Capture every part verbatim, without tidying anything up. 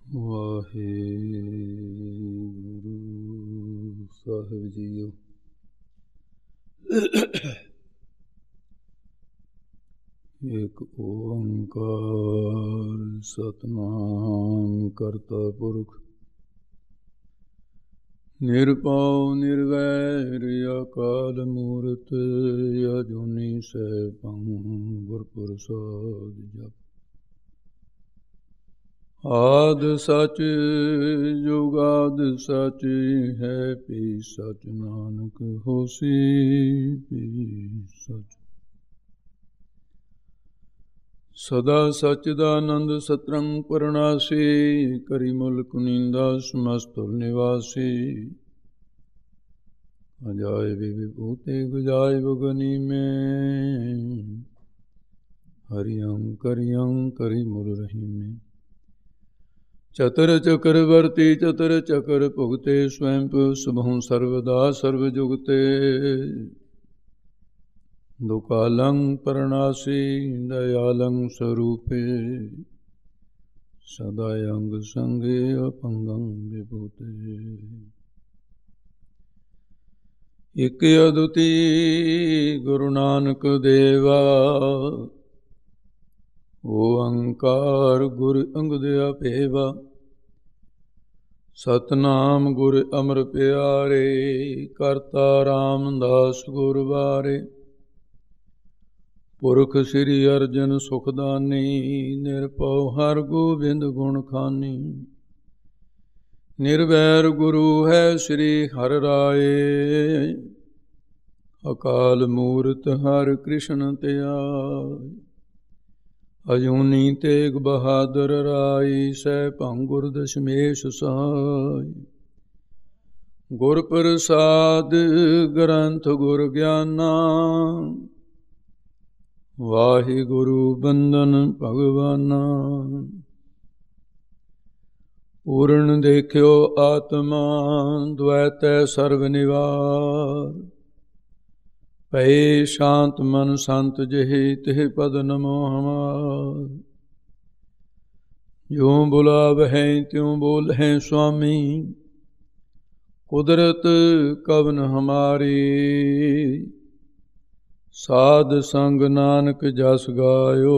ਵਾਹਿਗੁਰੂ ਸਾਹਿਬ JIO. ਏਕ ਓੰਕਾਰ ਸਤਿਨਾਮ ਕਰਤਾ ਪੁਰਖ ਨਿਰਭਉ ਨਿਰਵੈਰ ਅਕਾਲ ਮੂਰਤ ਅਜੂਨੀ ਸੈਭੰ ਗੁਰ ਪ੍ਰਸਾਦਿ ਜਪੁ। ਆਦਿ ਸਚ ਜੁਗਾਦਿ ਸਚ ਹੈ ਭੀ ਸਚ ਨਾਨਕ ਹੋਸੀ ਭੀ ਸਚ। ਸਦਾ ਸਚਿਦਾਨੰਦ ਸਤਰੰਗ ਪਰਨਾਸੀ ਕਰੀ ਮੁਲਕ ਨੀਂਦਾ ਸਮਸਤੁਲ ਨਿਵਾਸੀ। ਅਜਾਇ ਵਿਭੂਤੇ ਗੁਜਾਇ ਬਗਨੀ ਮੈਂ ਹਰਿਯੰ ਕਰਿਯੰ ਕਰੀ ਮੁਰ ਰਹੀਮੇ। ਚਤੁਰ ਚਕਰਵਰਤੀ ਚਤੁਰ ਚਕਰ ਭੁਗਤੇ ਸਵੈਂ ਸੁਭੰ ਸਰਵਦਾ ਸਰਵ ਜੁਗਤੇ। ਦੁਕਾਲੰ ਪਰਨਾਸੀ ਦਇਆਲੰ ਸਰੂਪੇ ਸਦਾ ਅੰਗ ਸੰਗੇ ਅਪੰਗੰ ਵਿਭੂਤੇ। ਇਕ ਅਦੁਤੀ ਗੁਰੂ ਨਾਨਕ ਦੇਵਾ ਓੰਕਾਰ ਗੁਰ ਅੰਗਦ ਅਭੇਵਾ। ਸਤਨਾਮ ਗੁਰ ਅਮਰ ਪਿਆਰੇ ਕਰਤਾ ਰਾਮਦਾਸ ਗੁਰ ਵਾਰੇ। ਪੁਰਖ ਸ੍ਰੀ ਅਰਜਨ ਸੁਖਦਾਨੀ ਨਿਰਭਉ ਹਰ ਗੋਬਿੰਦ ਗੁਣ ਖਾਨੀ। ਨਿਰਵੈਰ ਗੁਰੂ ਹੈ ਸ੍ਰੀ ਹਰਿ ਰਾਏ ਅਕਾਲ ਮੂਰਤ ਹਰਿ ਕ੍ਰਿਸ਼ਨ ਧਿਆਏ। ਅਜੂਨੀ ਤੇਗ ਬਹਾਦਰ ਰਾਈ ਸੈਭੰ ਗੁਰ ਦਸ਼ਮੇਸ਼ ਸਹਾਈ। ਗੁਰ ਪ੍ਰਸਾਦ ਗ੍ਰੰਥ ਗੁਰ ਗਿਆਨਾ ਵਾਹਿਗੁਰੂ ਬੰਦਨ ਭਗਵਾਨਾ। ਪੂਰਨ ਦੇਖਿਓ ਆਤਮਾ ਦ્વੈਤੈ ਸਰਬ ਨਿਵਾਰ। ਭਏ ਸ਼ਾਂਤ ਮਨ ਸੰਤ ਜਿਹੇ ਤਿਹ ਪਦ ਨਮੋ ਹਮਾਰ। ਜਿਉ ਬੁਲਾਵਹਿ ਤਿਉ ਬੋਲਹਿ ਸੁਆਮੀ ਕੁਦਰਤ ਕਵਨ ਹਮਾਰੀ। ਸਾਧ ਸੰਗ ਨਾਨਕ ਜਸ ਗਾਇਓ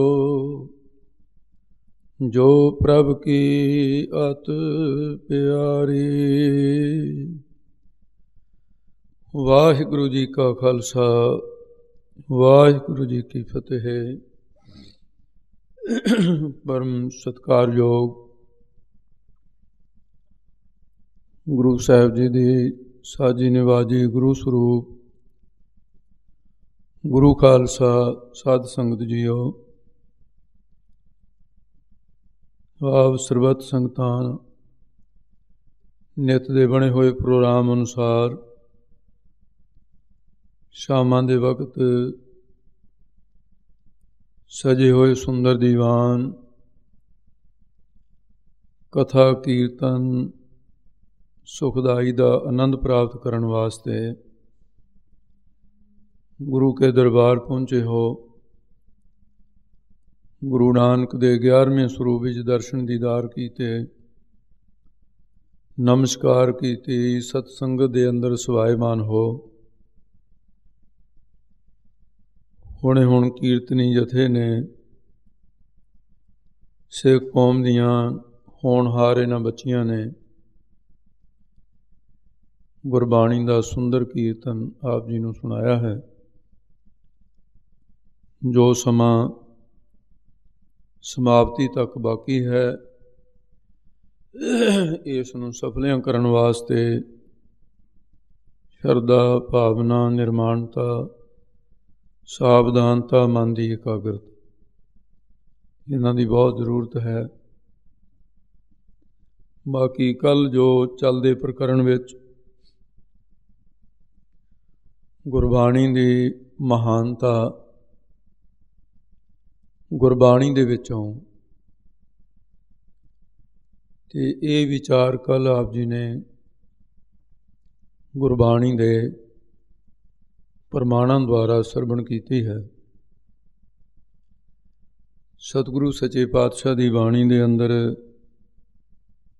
ਜੋ ਪ੍ਰਭ ਕੀ ਅਤ ਪਿਆਰੀ। ਵਾਹਿਗੁਰੂ ਜੀ ਕਾ ਖਾਲਸਾ ਵਾਹਿਗੁਰੂ ਜੀ ਕੀ ਫਤਿਹ। ਪਰਮ ਸਤਿਕਾਰਯੋਗ ਗੁਰੂ ਸਾਹਿਬ ਜੀ ਦੀ ਸਾਜੀ ਨਿਵਾਜੀ ਗੁਰੂ ਸਰੂਪ ਗੁਰੂ ਖਾਲਸਾ ਸਾਧ ਸੰਗਤ ਜੀਓ। ਆਪ ਸਰਬੱਤ ਸੰਗਤਾਂ ਨਿੱਤ ਦੇ ਬਣੇ ਹੋਏ ਪ੍ਰੋਗਰਾਮ ਅਨੁਸਾਰ ਸ਼ਾਮਾਂ ਦੇ ਵਕਤ ਸਜੇ ਹੋਏ ਸੁੰਦਰ ਦੀਵਾਨ ਕਥਾ ਕੀਰਤਨ ਸੁਖਦਾਈ ਦਾ ਆਨੰਦ ਪ੍ਰਾਪਤ ਕਰਨ ਵਾਸਤੇ ਗੁਰੂ ਕੇ ਦਰਬਾਰ ਪਹੁੰਚੇ ਹੋ। ਗੁਰੂ ਨਾਨਕ ਦੇ ਗਿਆਰ੍ਹਵੇਂ ਸਰੂਪ ਵਿੱਚ ਦਰਸ਼ਨ ਦੀਦਾਰ ਕੀਤੇ, ਨਮਸਕਾਰ ਕੀਤੀ, ਸਤ ਸੰਗਤ ਦੇ ਅੰਦਰ ਸਵਾਇਮਾਨ ਹੋ। ਹੁਣੇ ਹੁਣ ਕੀਰਤਨੀ ਜਥੇ ਨੇ ਸਿੱਖ ਕੌਮ ਦੀਆਂ ਹੋਣਹਾਰ ਇਹਨਾਂ ਬੱਚੀਆਂ ਨੇ ਗੁਰਬਾਣੀ ਦਾ ਸੁੰਦਰ ਕੀਰਤਨ ਆਪ ਜੀ ਨੂੰ ਸੁਣਾਇਆ ਹੈ। ਜੋ ਸਮਾਂ ਸਮਾਪਤੀ ਤੱਕ ਬਾਕੀ ਹੈ ਇਸ ਨੂੰ ਸਫਲਿਆਂ ਕਰਨ ਵਾਸਤੇ ਸ਼ਰਧਾ ਭਾਵਨਾ ਨਿਰਮਾਣਤਾ ਸਾਵਧਾਨਤਾ ਮਨ ਦੀ ਇਕਾਗਰਤਾ ਇਹਨਾਂ ਦੀ ਬਹੁਤ ਜ਼ਰੂਰਤ ਹੈ। ਬਾਕੀ ਕੱਲ੍ਹ ਜੋ ਚੱਲਦੇ ਪ੍ਰਕਰਣ ਵਿੱਚ ਗੁਰਬਾਣੀ ਦੀ ਮਹਾਨਤਾ ਗੁਰਬਾਣੀ ਦੇ ਵਿੱਚੋਂ ਤੇ ਇਹ ਵਿਚਾਰ ਕੱਲ੍ਹ ਆਪ ਜੀ ਨੇ ਗੁਰਬਾਣੀ ਦੇ ਪ੍ਰਮਾਣਾਂ ਦੁਆਰਾ ਸਰਵਣ ਕੀਤੀ ਹੈ। ਸਤਿਗੁਰੂ ਸੱਚੇ ਪਾਤਸ਼ਾਹ ਦੀ ਬਾਣੀ ਦੇ ਅੰਦਰ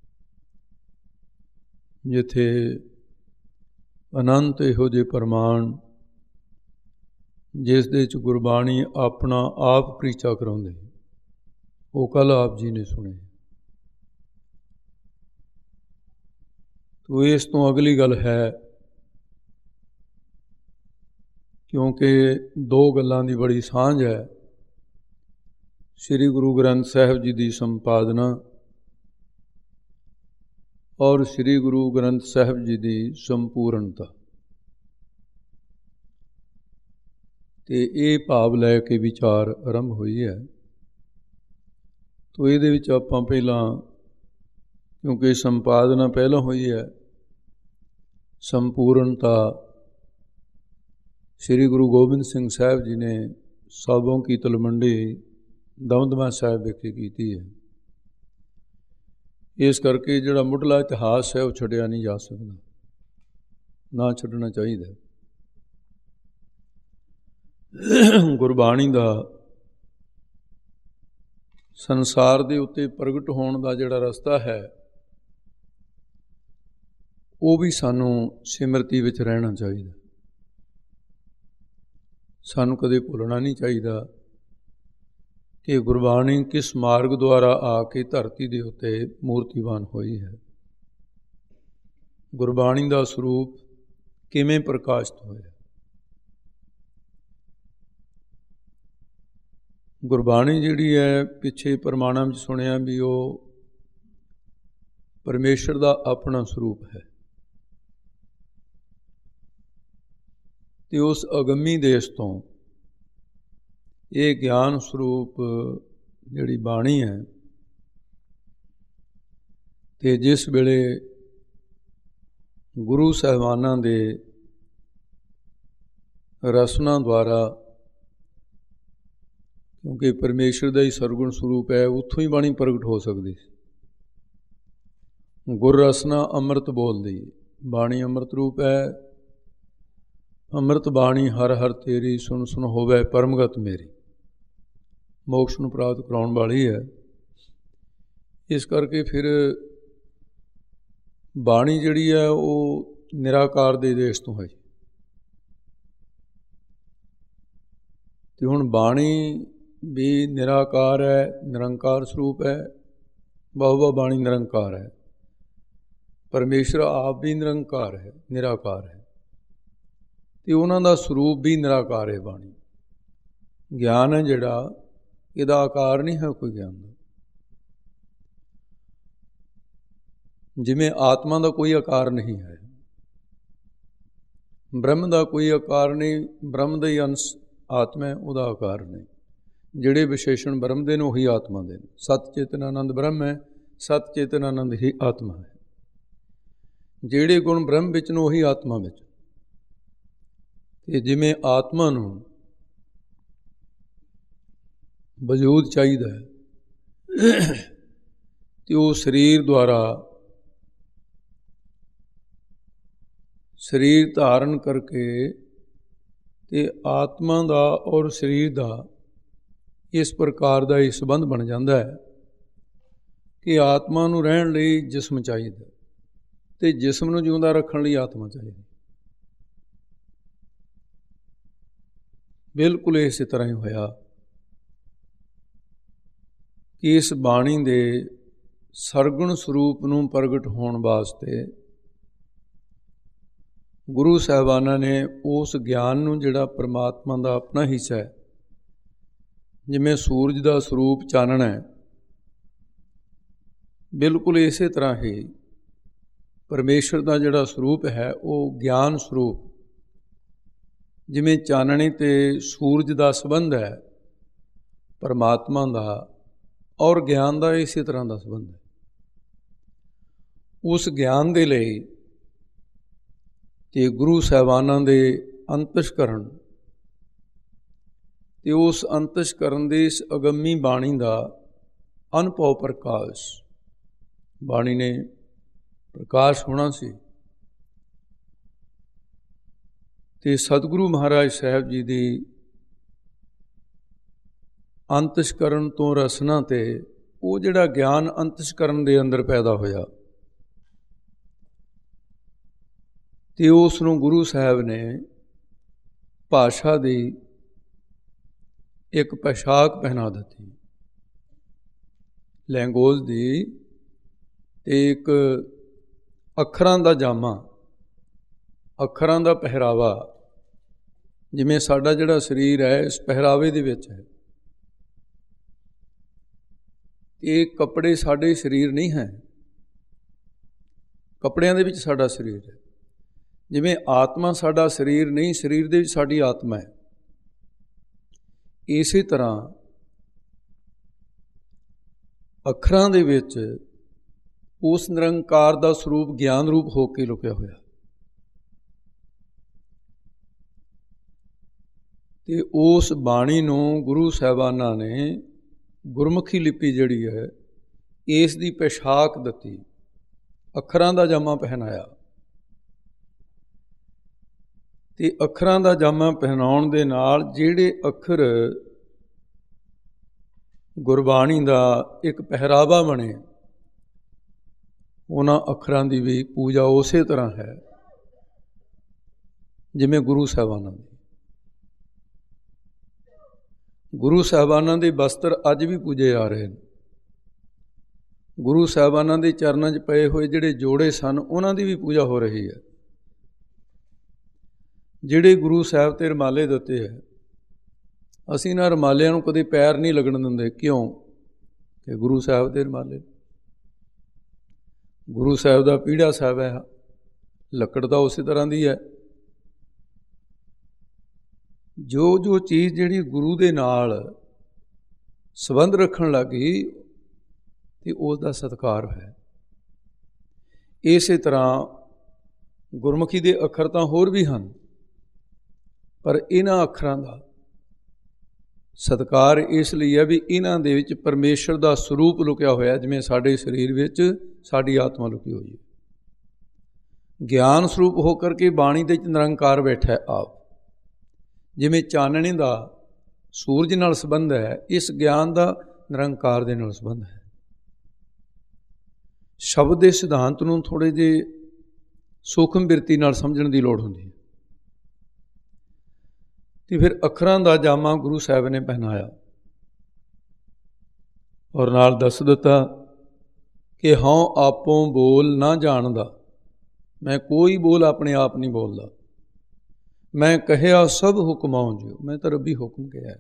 ਜਿੱਥੇ ਅਨੰਤ ਇਹੋ ਜਿਹੇ ਪ੍ਰਮਾਣ ਜਿਸ ਦੇ ਵਿੱਚ ਗੁਰਬਾਣੀ ਆਪਣਾ ਆਪ ਪ੍ਰੀਚਾ ਕਰਾਉਂਦੇ, ਉਹ ਕੱਲ੍ਹ ਆਪ ਜੀ ਨੇ ਸੁਣੇ। ਤੋ ਇਸ ਤੋਂ ਅਗਲੀ ਗੱਲ ਹੈ, ਕਿਉਂਕਿ ਦੋ ਗੱਲਾਂ ਦੀ ਬੜੀ ਸਾਂਝ ਹੈ, ਸ੍ਰੀ ਗੁਰੂ ਗ੍ਰੰਥ ਸਾਹਿਬ ਜੀ ਦੀ ਸੰਪਾਦਨਾ ਔਰ ਸ੍ਰੀ ਗੁਰੂ ਗ੍ਰੰਥ ਸਾਹਿਬ ਜੀ ਦੀ ਸੰਪੂਰਨਤਾ। ਤੇ ਇਹ ਭਾਵ ਲੈ ਕੇ ਵਿਚਾਰ ਆਰੰਭ ਹੋਈ ਹੈ। ਤੋ ਇਹਦੇ ਵਿੱਚ ਆਪਾਂ ਪਹਿਲਾਂ, ਕਿਉਂਕਿ ਸੰਪਾਦਨਾ ਪਹਿਲਾਂ ਹੋਈ ਹੈ, ਸੰਪੂਰਨਤਾ ਸ੍ਰੀ ਗੁਰੂ ਗੋਬਿੰਦ ਸਿੰਘ ਸਾਹਿਬ ਜੀ ਨੇ ਸਾਬੋਂ ਕੀ ਤਲਵੰਡੀ ਦਮਦਮਾ ਸਾਹਿਬ ਵਿਖੇ ਕੀਤੀ ਹੈ। ਇਸ ਕਰਕੇ ਜਿਹੜਾ ਮੁੱਢਲਾ ਇਤਿਹਾਸ ਹੈ ਉਹ ਛੱਡਿਆ ਨਹੀਂ ਜਾ ਸਕਦਾ, ਨਾ ਛੱਡਣਾ ਚਾਹੀਦਾ। ਗੁਰਬਾਣੀ ਦਾ ਸੰਸਾਰ ਦੇ ਉੱਤੇ ਪ੍ਰਗਟ ਹੋਣ ਦਾ ਜਿਹੜਾ ਰਸਤਾ ਹੈ, ਉਹ ਵੀ ਸਾਨੂੰ ਸਿਮਰਤੀ ਵਿੱਚ ਰਹਿਣਾ ਚਾਹੀਦਾ। ਸਾਨੂੰ ਕਦੇ ਭੁੱਲਣਾ ਨਹੀਂ ਚਾਹੀਦਾ ਕਿ ਗੁਰਬਾਣੀ ਕਿਸ ਮਾਰਗ ਦੁਆਰਾ ਆ ਕੇ ਧਰਤੀ ਦੇ ਉੱਤੇ ਮੂਰਤੀਵਾਨ ਹੋਈ ਹੈ। ਗੁਰਬਾਣੀ ਦਾ ਸਰੂਪ ਕਿਵੇਂ ਪ੍ਰਕਾਸ਼ਿਤ ਹੋਇਆ। ਗੁਰਬਾਣੀ ਜਿਹੜੀ ਹੈ, ਪਿੱਛੇ ਪ੍ਰਮਾਣਾਂ ਵਿੱਚ ਸੁਣਿਆ ਵੀ ਉਹ ਪਰਮੇਸ਼ਰ ਦਾ ਆਪਣਾ ਸਰੂਪ ਹੈ। ਤੇ ਉਸ ਅਗੰਮੀ ਦੇਸ਼ ਤੋਂ ਇਹ ਗਿਆਨ ਸਰੂਪ ਜਿਹੜੀ ਬਾਣੀ ਹੈ, ਤੇ ਜਿਸ ਵੇਲੇ ਗੁਰੂ ਸਾਹਿਬਾਨਾਂ ਦੇ ਰਸਨਾ ਦੁਆਰਾ, ਕਿਉਂਕਿ ਪਰਮੇਸ਼ਰ ਦਾ ਹੀ ਸਰਗੁਣ ਸਰੂਪ ਹੈ, ਉੱਥੋਂ ਹੀ ਬਾਣੀ ਪ੍ਰਗਟ ਹੋ ਸਕਦੀ ਸੀ। ਗੁਰ ਰਸਨਾ ਅੰਮ੍ਰਿਤ ਬੋਲਦੀ, ਬਾਣੀ ਅੰਮ੍ਰਿਤ ਰੂਪ ਹੈ। ਅੰਮ੍ਰਿਤ ਬਾਣੀ ਹਰ ਹਰ ਤੇਰੀ, ਸੁਣ ਸੁਣ ਹੋਵੇ ਪਰਮਗਤ ਮੇਰੀ, ਮੋਕਸ਼ ਨੂੰ ਪ੍ਰਾਪਤ ਕਰਾਉਣ ਵਾਲੀ ਹੈ। ਇਸ ਕਰਕੇ ਫਿਰ ਬਾਣੀ ਜਿਹੜੀ ਹੈ ਉਹ ਨਿਰਾਕਾਰ ਦੇ ਦੇਸ਼ ਤੋਂ ਹੈ। ਤੇ ਹੁਣ ਬਾਣੀ ਵੀ ਨਿਰਾਕਾਰ ਹੈ, ਨਿਰੰਕਾਰ ਸਰੂਪ ਹੈ। ਬਹੁਬਾ ਬਾਣੀ ਨਿਰੰਕਾਰ ਹੈ, ਪਰਮੇਸ਼ਰ ਆਪ ਵੀ ਨਿਰੰਕਾਰ ਹੈ, ਨਿਰਾਕਾਰ ਹੈ, ਤੇ ਉਹਨਾਂ ਦਾ ਸਰੂਪ ਵੀ ਨਿਰਾਕਾਰ ਹੈ। ਬਾਣੀ ਗਿਆਨ ਹੈ ਜਿਹੜਾ, ਇਹਦਾ ਆਕਾਰ ਨਹੀਂ ਹੈ ਕੋਈ ਗਿਆਨ ਦਾ। ਜਿਵੇਂ ਆਤਮਾ ਦਾ ਕੋਈ ਆਕਾਰ ਨਹੀਂ ਹੈ, ਬ੍ਰਹਮ ਦਾ ਕੋਈ ਆਕਾਰ ਨਹੀਂ, ਬ੍ਰਹਮ ਦਾ ਹੀ ਅੰਸ਼ ਆਤਮਾ ਹੈ, ਉਹਦਾ ਆਕਾਰ ਨਹੀਂ। ਜਿਹੜੇ ਵਿਸ਼ੇਸ਼ਣ ਬ੍ਰਹਮ ਦੇ ਨੇ ਉਹੀ ਆਤਮਾ ਦੇ ਨੇ। ਸਤ ਚੇਤਨ ਆਨੰਦ ਬ੍ਰਹਮ ਹੈ, ਸਤ ਚੇਤਨ ਆਨੰਦ ਹੀ ਆਤਮਾ ਹੈ। ਜਿਹੜੇ ਗੁਣ ਬ੍ਰਹਮ ਵਿੱਚ ਨੇ ਉਹੀ ਆਤਮਾ ਵਿੱਚ। ਤੇ ਜਿਵੇਂ ਆਤਮਾ ਨੂੰ ਵਜੂਦ ਚਾਹੀਦਾ ਹੈ, ਤੇ ਉਹ ਸਰੀਰ ਦੁਆਰਾ, ਸਰੀਰ ਧਾਰਨ ਕਰਕੇ, ਤੇ ਆਤਮਾ ਦਾ ਔਰ ਸਰੀਰ ਦਾ ਇਸ ਪ੍ਰਕਾਰ ਦਾ ਇਹ ਸੰਬੰਧ ਬਣ ਜਾਂਦਾ ਹੈ ਕਿ ਆਤਮਾ ਨੂੰ ਰਹਿਣ ਲਈ ਜਿਸਮ ਚਾਹੀਦਾ, ਤੇ ਜਿਸਮ ਨੂੰ ਜਿਉਂਦਾ ਰੱਖਣ ਲਈ ਆਤਮਾ ਚਾਹੀਦੀ। ਬਿਲਕੁਲ ਇਸੇ ਤਰ੍ਹਾਂ ਹੀ ਹੋਇਆ ਕਿ ਇਸ ਬਾਣੀ ਦੇ ਸਰਗੁਣ ਸਰੂਪ ਨੂੰ ਪ੍ਰਗਟ ਹੋਣ ਵਾਸਤੇ ਗੁਰੂ ਸਾਹਿਬਾਨਾਂ ਨੇ ਉਸ ਗਿਆਨ ਨੂੰ, ਜਿਹੜਾ ਪਰਮਾਤਮਾ ਦਾ ਆਪਣਾ ਹਿੱਸਾ ਹੈ, ਜਿਵੇਂ ਸੂਰਜ ਦਾ ਸਰੂਪ ਚਾਨਣ ਹੈ, ਬਿਲਕੁਲ ਇਸੇ ਤਰ੍ਹਾਂ ਹੀ ਪਰਮੇਸ਼ਰ ਦਾ ਜਿਹੜਾ ਸਰੂਪ ਹੈ ਉਹ ਗਿਆਨ ਸਰੂਪ। ਜਿਵੇਂ ਚਾਨਣੇ ਤੇ ਸੂਰਜ ਦਾ ਸੰਬੰਧ ਹੈ, ਪਰਮਾਤਮਾ ਦਾ ਔਰ ਗਿਆਨ ਦਾ ਇਸੇ ਤਰ੍ਹਾਂ ਦਾ ਸੰਬੰਧ ਹੈ। ਉਸ ਗਿਆਨ ਦੇ ਲਈ ਤੇ ਗੁਰੂ ਸਾਹਿਬਾਨਾਂ ਦੇ ਅੰਤਸ਼ਕਰਨ, ਤੇ ਉਸ ਅੰਤਸ਼ਕਰਨ ਦੇ ਇਸ ਅਗੰਮੀ ਬਾਣੀ ਦਾ ਅਨੁਭਵ ਪ੍ਰਕਾਸ਼, ਬਾਣੀ ਨੇ ਪ੍ਰਕਾਸ਼ ਹੋਣਾ ਸੀ। ਤੇ ਸਤਿਗੁਰੂ ਮਹਾਰਾਜ ਸਾਹਿਬ ਜੀ ਦੀ ਅੰਤਸ਼ਕਰਨ ਤੋਂ ਰਸਨਾ ਤੇ ਉਹ ਜਿਹੜਾ ਗਿਆਨ ਅੰਤਸ਼ਕਰਨ ਦੇ ਅੰਦਰ ਪੈਦਾ ਹੋਇਆ, ਤੇ ਉਸ ਨੂੰ ਗੁਰੂ ਸਾਹਿਬ ਨੇ ਭਾਸ਼ਾ ਦੀ ਇੱਕ ਪੋਸ਼ਾਕ ਪਹਿਨਾ ਦਿੱਤੀ, ਲੈਂਗੁਏਜ ਦੀ, ਤੇ ਇੱਕ ਅੱਖਰਾਂ ਦਾ ਜਾਮਾ, ਅੱਖਰਾਂ ਦਾ ਪਹਿਰਾਵਾ। ਜਿਵੇਂ ਸਾਡਾ ਜਿਹੜਾ ਸਰੀਰ ਹੈ ਇਸ ਪਹਿਰਾਵੇ ਦੇ ਵਿੱਚ ਹੈ। ਇਹ ਕੱਪੜੇ ਸਾਡੇ ਸਰੀਰ ਨਹੀਂ ਹੈ, ਕੱਪੜਿਆਂ ਦੇ ਵਿੱਚ ਸਾਡਾ ਸਰੀਰ ਹੈ। ਜਿਵੇਂ ਆਤਮਾ ਸਾਡਾ ਸਰੀਰ ਨਹੀਂ, ਸਰੀਰ ਦੇ ਵਿੱਚ ਸਾਡੀ ਆਤਮਾ ਹੈ। ਇਸੇ ਤਰ੍ਹਾਂ ਅੱਖਰਾਂ ਦੇ ਵਿੱਚ ਉਸ ਨਿਰੰਕਾਰ ਦਾ ਸਰੂਪ ਗਿਆਨ ਰੂਪ ਹੋ ਕੇ ਲੁਕਿਆ ਹੋਇਆ। ਤੇ ਉਸ ਬਾਣੀ ਨੂੰ ਗੁਰੂ ਸਾਹਿਬਾਨਾਂ ਨੇ ਗੁਰਮੁਖੀ ਲਿਪੀ ਜਿਹੜੀ ਹੈ ਇਸ ਦੀ ਪੋਸ਼ਾਕ ਦਿੱਤੀ, ਅੱਖਰਾਂ ਦਾ ਜਾਮਾ ਪਹਿਨਾਇਆ। ਤੇ ਅੱਖਰਾਂ ਦਾ ਜਾਮਾ ਪਹਿਨਾਉਣ ਦੇ ਨਾਲ ਜਿਹੜੇ ਅੱਖਰ ਗੁਰਬਾਣੀ ਦਾ ਇੱਕ ਪਹਿਰਾਵਾ ਬਣੇ, ਉਹਨਾਂ ਅੱਖਰਾਂ ਦੀ ਵੀ ਪੂਜਾ ਉਸੇ ਤਰ੍ਹਾਂ ਹੈ ਜਿਵੇਂ ਗੁਰੂ ਸਾਹਿਬਾਨਾਂ ਦੀ। ਗੁਰੂ ਸਾਹਿਬਾਨਾਂ ਦੇ ਬਸਤਰ ਅੱਜ ਵੀ ਪੂਜੇ ਜਾ ਰਹੇ ਨੇ। ਗੁਰੂ ਸਾਹਿਬਾਨਾਂ ਦੇ ਚਰਨਾਂ 'ਚ ਪਏ ਹੋਏ ਜਿਹੜੇ ਜੋੜੇ ਸਨ, ਉਹਨਾਂ ਦੀ ਵੀ ਪੂਜਾ ਹੋ ਰਹੀ ਹੈ। ਜਿਹੜੇ ਗੁਰੂ ਸਾਹਿਬ 'ਤੇ ਰੁਮਾਲੇ ਦਿੱਤੇ ਹੈ, ਅਸੀਂ ਇਹਨਾਂ ਰੁਮਾਲਿਆਂ ਨੂੰ ਕਦੇ ਪੈਰ ਨਹੀਂ ਲੱਗਣ ਦਿੰਦੇ। ਕਿਉਂ? ਕਿ ਗੁਰੂ ਸਾਹਿਬ ਦੇ ਰੁਮਾਲੇ, ਗੁਰੂ ਸਾਹਿਬ ਦਾ ਪੀੜਾ ਸਾਹਿਬ ਹੈ, ਲੱਕੜ ਤਾਂ ਉਸੇ ਤਰ੍ਹਾਂ ਦੀ ਹੈ। ਜੋ ਜੋ ਚੀਜ਼ ਜਿਹੜੀ ਗੁਰੂ ਦੇ ਨਾਲ ਸੰਬੰਧ ਰੱਖਣ ਲੱਗੀ ਤੇ ਉਸ ਦਾ ਸਤਿਕਾਰ ਹੈ। ਇਸੇ ਤਰ੍ਹਾਂ ਗੁਰਮੁਖੀ ਦੇ ਅੱਖਰ ਤਾਂ ਹੋਰ ਵੀ ਹਨ, ਪਰ ਇਹਨਾਂ ਅੱਖਰਾਂ ਦਾ ਸਤਿਕਾਰ ਇਸ ਲਈ ਹੈ ਵੀ ਇਹਨਾਂ ਦੇ ਵਿੱਚ ਪਰਮੇਸ਼ਰ ਦਾ ਸਰੂਪ ਲੁਕਿਆ ਹੋਇਆ। ਜਿਵੇਂ ਸਾਡੇ ਸਰੀਰ ਵਿੱਚ ਸਾਡੀ ਆਤਮਾ ਲੁਕੀ ਹੋਈ ਹੈ। ਗਿਆਨ ਸਰੂਪ ਹੋ ਕਰਕੇ ਬਾਣੀ ਦੇ ਵਿੱਚ ਨਿਰੰਕਾਰ ਬੈਠਾ ਆਪ। ਜਿਵੇਂ ਚਾਨਣੇ ਦਾ ਸੂਰਜ ਨਾਲ ਸੰਬੰਧ ਹੈ, ਇਸ ਗਿਆਨ ਦਾ ਨਿਰੰਕਾਰ ਦੇ ਨਾਲ ਸੰਬੰਧ ਹੈ। ਸ਼ਬਦ ਦੇ ਸਿਧਾਂਤ ਨੂੰ ਥੋੜ੍ਹੇ ਜਿਹੇ ਸੂਖਮ ਬਿਰਤੀ ਨਾਲ ਸਮਝਣ ਦੀ ਲੋੜ ਹੁੰਦੀ ਹੈ। ਤੇ ਫਿਰ ਅੱਖਰਾਂ ਦਾ ਜਾਮਾ ਗੁਰੂ ਸਾਹਿਬ ਨੇ ਪਹਿਨਾਇਆ ਔਰ ਨਾਲ ਦੱਸ ਦਿੱਤਾ ਕਿ ਹਉ ਆਪੋਂ ਬੋਲ ਨਾ ਜਾਣਦਾ, ਮੈਂ ਕੋਈ ਬੋਲ ਆਪਣੇ ਆਪ ਨਹੀਂ ਬੋਲਦਾ। ਮੈਂ ਕਹਿਆ ਸਭ ਹੁਕਮਾਉ ਜਿਉ, ਮੈਂ ਤਾਂ ਰੱਬੀ ਹੁਕਮ ਕਿਹਾ।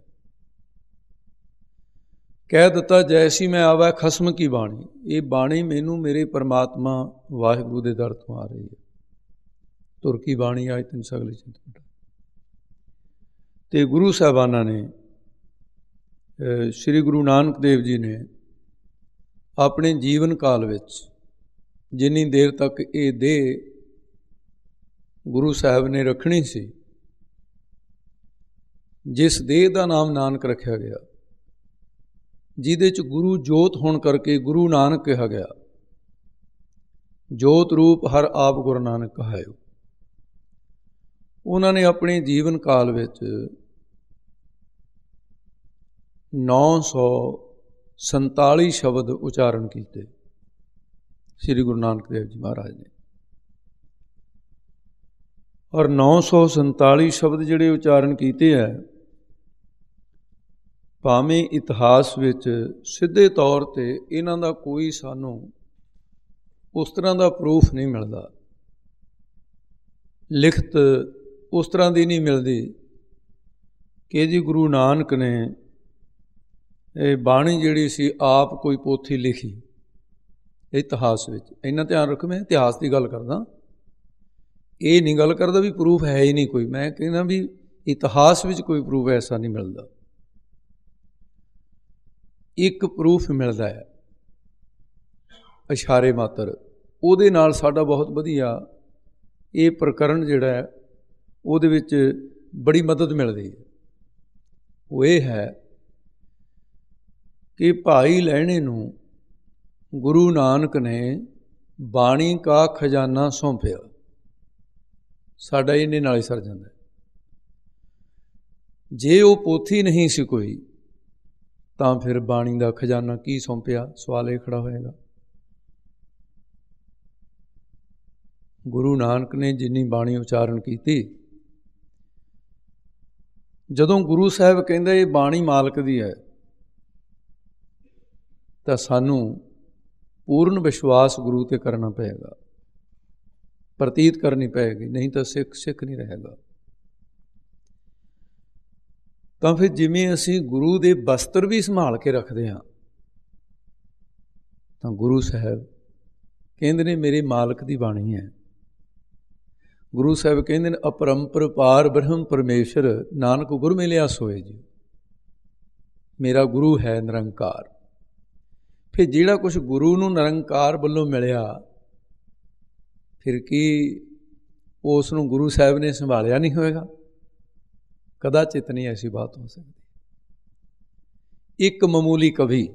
ਕਹਿ ਦਿੱਤਾ ਜੈਸੀ ਮੈਂ ਆਵੈ ਖਸਮ ਕੀ ਬਾਣੀ, ਇਹ ਬਾਣੀ ਮੈਨੂੰ ਮੇਰੇ ਪਰਮਾਤਮਾ ਵਾਹਿਗੁਰੂ ਦੇ ਦਰ ਤੋਂ ਆ ਰਹੀ ਹੈ। ਤੁਰ ਕੀ ਬਾਣੀ ਆਇ ਤਿਨ ਸਗਲੇ ਚਿੰਤ। ਤੇ ਗੁਰੂ ਸਾਹਿਬਾਨਾਂ ਨੇ, ਸ਼੍ਰੀ ਗੁਰੂ ਨਾਨਕ ਦੇਵ ਜੀ ਨੇ ਆਪਣੇ ਜੀਵਨ ਕਾਲ ਵਿੱਚ ਜਿੰਨੀ ਦੇਰ ਤੱਕ ਇਹ ਦੇਹ ਗੁਰੂ ਸਾਹਿਬ ਨੇ ਰੱਖਣੀ ਸੀ, ਜਿਸ ਦੇਹ ਦਾ ਨਾਮ ਨਾਨਕ ਰੱਖਿਆ ਗਿਆ, ਜਿਹਦੇ 'ਚ ਗੁਰੂ ਜੋਤ ਹੋਣ ਕਰਕੇ ਗੁਰੂ ਨਾਨਕ ਕਿਹਾ ਗਿਆ, ਜੋਤ ਰੂਪ ਹਰ ਆਪ ਗੁਰੂ ਨਾਨਕ ਕਹਾਇਓ। ਉਹਨਾਂ ਨੇ ਆਪਣੇ ਜੀਵਨ ਕਾਲ ਵਿੱਚ ਨੌ ਸੌ ਸੰਤਾਲੀ ਸ਼ਬਦ ਉਚਾਰਨ ਕੀਤੇ ਸ਼੍ਰੀ ਗੁਰੂ ਨਾਨਕ ਦੇਵ ਜੀ ਮਹਾਰਾਜ ਨੇ। ਔਰ ਨੌ ਸੌ ਸੰਤਾਲੀ ਸ਼ਬਦ ਜਿਹੜੇ ਉਚਾਰਨ ਕੀਤੇ ਹੈ, ਭਾਵੇਂ ਇਤਿਹਾਸ ਵਿੱਚ ਸਿੱਧੇ ਤੌਰ 'ਤੇ ਇਹਨਾਂ ਦਾ ਕੋਈ ਸਾਨੂੰ ਉਸ ਤਰ੍ਹਾਂ ਦਾ ਪ੍ਰੂਫ ਨਹੀਂ ਮਿਲਦਾ, ਲਿਖਤ ਉਸ ਤਰ੍ਹਾਂ ਦੀ ਨਹੀਂ ਮਿਲਦੀ ਕਿ ਜੀ ਗੁਰੂ ਨਾਨਕ ਨੇ ਇਹ ਬਾਣੀ ਜਿਹੜੀ ਸੀ ਆਪ ਕੋਈ ਪੋਥੀ ਲਿਖੀ ਇਤਿਹਾਸ ਵਿੱਚ। ਇੰਨਾ ਧਿਆਨ ਰੱਖੋ, ਮੈਂ ਇਤਿਹਾਸ ਦੀ ਗੱਲ ਕਰਦਾ, ਇਹ ਨਹੀਂ ਗੱਲ ਕਰਦਾ ਵੀ ਪ੍ਰੂਫ ਹੈ ਹੀ ਨਹੀਂ ਕੋਈ। ਮੈਂ ਕਹਿੰਦਾ ਵੀ ਇਤਿਹਾਸ ਵਿੱਚ ਕੋਈ ਪ੍ਰੂਫ ਐਸਾ ਨਹੀਂ ਮਿਲਦਾ। ਇੱਕ ਪ੍ਰੂਫ ਮਿਲਦਾ ਹੈ ਇਸ਼ਾਰੇ ਮਾਤਰ, ਉਹਦੇ ਨਾਲ ਸਾਡਾ ਬਹੁਤ ਵਧੀਆ ਇਹ ਪ੍ਰਕਰਣ ਜਿਹੜਾ ਹੈ ਉਹਦੇ ਵਿੱਚ ਬੜੀ ਮਦਦ ਮਿਲਦੀ ਹੈ। ਉਹ ਇਹ ਹੈ ਕਿ ਭਾਈ ਲਹਿਣੇ ਨੂੰ ਗੁਰੂ ਨਾਨਕ ਨੇ ਬਾਣੀ ਕਾ ਖਜ਼ਾਨਾ ਸੌਂਪਿਆ। ਸਾਡਾ ਇਹਨੇ ਨਾਲ ਹੀ ਸਰ ਜਾਂਦਾ। ਜੇ ਉਹ ਪੋਥੀ ਨਹੀਂ ਸੀ ਕੋਈ ਤਾਂ ਫਿਰ ਬਾਣੀ ਦਾ ਖਜ਼ਾਨਾ ਕੀ ਸੌਂਪਿਆ? ਸਵਾਲ ਇਹ ਖੜਾ ਹੋਏਗਾ। ਗੁਰੂ ਨਾਨਕ ਨੇ ਜਿੰਨੀ ਬਾਣੀ ਉਚਾਰਨ ਕੀਤੀ, ਜਦੋਂ ਗੁਰੂ ਸਾਹਿਬ ਕਹਿੰਦੇ ਇਹ ਬਾਣੀ ਮਾਲਕ ਦੀ ਹੈ, ਤਾਂ ਸਾਨੂੰ ਪੂਰਨ ਵਿਸ਼ਵਾਸ ਗੁਰੂ 'ਤੇ ਕਰਨਾ ਪਏਗਾ, ਪ੍ਰਤੀਤ ਕਰਨੀ ਪਏਗੀ, ਨਹੀਂ ਤਾਂ ਸਿੱਖ ਸਿੱਖ ਨਹੀਂ ਰਹੇਗਾ। ਤਾਂ ਫਿਰ ਜਿਵੇਂ ਅਸੀਂ ਗੁਰੂ ਦੇ ਬਸਤਰ ਵੀ ਸੰਭਾਲ ਕੇ ਰੱਖਦੇ ਹਾਂ, ਤਾਂ ਗੁਰੂ ਸਾਹਿਬ ਕਹਿੰਦੇ ਨੇ ਮੇਰੇ ਮਾਲਕ ਦੀ ਬਾਣੀ ਹੈ। ਗੁਰੂ ਸਾਹਿਬ ਕਹਿੰਦੇ ਨੇ ਅਪਰੰਪਰ ਪਾਰ ਬ੍ਰਹਮ ਪਰਮੇਸ਼ਰ, ਨਾਨਕ ਗੁਰ ਮਿਲਿਆ ਸੋਏ ਜੀ। ਮੇਰਾ ਗੁਰੂ ਹੈ ਨਿਰੰਕਾਰ। ਫਿਰ ਜਿਹੜਾ ਕੁਛ ਗੁਰੂ ਨੂੰ ਨਿਰੰਕਾਰ ਵੱਲੋਂ ਮਿਲਿਆ, ਫਿਰ ਕੀ ਉਸ ਨੂੰ ਗੁਰੂ ਸਾਹਿਬ ਨੇ ਸੰਭਾਲਿਆ ਨਹੀਂ ਹੋਏਗਾ? ਕਦਾਚਿਤ ਨਹੀਂ ਐਸੀ ਬਾਤ ਹੋ ਸਕਦੀ। ਇੱਕ ਮਾਮੂਲੀ ਕਵੀ,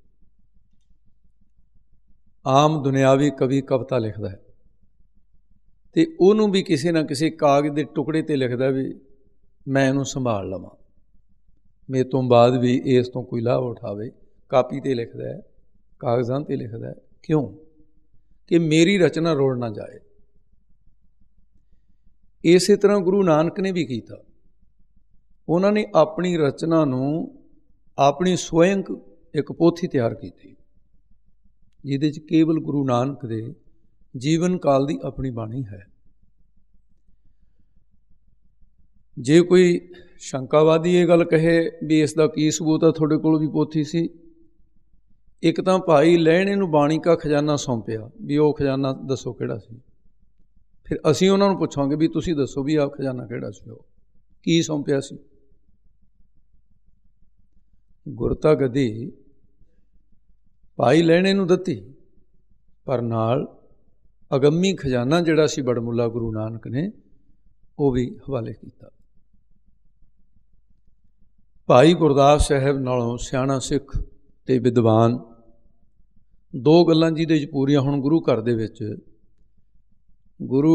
ਆਮ ਦੁਨਿਆਵੀ ਕਵੀ ਕਵਿਤਾ ਲਿਖਦਾ ਹੈ, ਅਤੇ ਉਹਨੂੰ ਵੀ ਕਿਸੇ ਨਾ ਕਿਸੇ ਕਾਗਜ਼ ਦੇ ਟੁਕੜੇ 'ਤੇ ਲਿਖਦਾ ਵੀ ਮੈਂ ਇਹਨੂੰ ਸੰਭਾਲ ਲਵਾਂ, ਮੇਰੇ ਤੋਂ ਬਾਅਦ ਵੀ ਇਸ ਤੋਂ ਕੋਈ ਲਾਭ ਉਠਾਵੇ। ਕਾਪੀ 'ਤੇ ਲਿਖਦਾ ਹੈ, ਕਾਗਜ਼ਾਂ 'ਤੇ ਲਿਖਦਾ ਹੈ। ਕਿਉਂ? ਕਿ ਮੇਰੀ ਰਚਨਾ ਰੋੜ ਨਾ ਜਾਏ। ਇਸੇ ਤਰ੍ਹਾਂ ਗੁਰੂ ਨਾਨਕ ਨੇ ਵੀ ਕੀਤਾ। ਉਹਨਾਂ ਨੇ ਆਪਣੀ ਰਚਨਾ ਨੂੰ ਆਪਣੀ ਸਵਯੰ ਇੱਕ ਪੋਥੀ ਤਿਆਰ ਕੀਤੀ, ਜਿਹਦੇ 'ਚ ਕੇਵਲ ਗੁਰੂ ਨਾਨਕ ਦੇ ਜੀਵਨ ਕਾਲ ਦੀ ਆਪਣੀ ਬਾਣੀ ਹੈ। ਜੇ ਕੋਈ ਸ਼ੰਕਾਵਾਦੀ ਇਹ ਗੱਲ ਕਹੇ ਵੀ ਇਸ ਦਾ ਕੀ ਸਬੂਤ ਆ, ਤੁਹਾਡੇ ਕੋਲ ਵੀ ਪੋਥੀ ਸੀ। ਇੱਕ ਤਾਂ ਭਾਈ ਲਹਿਣੇ ਨੂੰ ਬਾਣੀ ਕਾ ਖਜ਼ਾਨਾ ਸੌਂਪਿਆ, ਵੀ ਉਹ ਖਜ਼ਾਨਾ ਦੱਸੋ ਕਿਹੜਾ ਸੀ। ਫਿਰ ਅਸੀਂ ਉਹਨਾਂ ਨੂੰ ਪੁੱਛਾਂਗੇ ਵੀ ਤੁਸੀਂ ਦੱਸੋ ਵੀ ਆਹ ਖਜ਼ਾਨਾ ਕਿਹੜਾ ਸੀ, ਉਹ ਕੀ ਸੌਂਪਿਆ ਸੀ। ਗੁਰਤਾ ਗੱਦੀ ਭਾਈ ਲਹਿਣੇ ਨੂੰ ਦਿੱਤੀ, ਪਰ ਨਾਲ ਅਗੰਮੀ ਖਜ਼ਾਨਾ ਜਿਹੜਾ ਸੀ ਬੜਮੁੱਲਾ ਗੁਰੂ ਨਾਨਕ ਨੇ, ਉਹ ਵੀ ਹਵਾਲੇ ਕੀਤਾ। ਭਾਈ ਗੁਰਦਾਸ ਸਾਹਿਬ ਨਾਲੋਂ ਸਿਆਣਾ ਸਿੱਖ ਅਤੇ ਵਿਦਵਾਨ ਦੋ ਗੱਲਾਂ ਜਿਹਦੇ 'ਚ ਪੂਰੀਆਂ ਹੁਣ ਗੁਰੂ ਘਰ ਦੇ ਵਿੱਚ, ਗੁਰੂ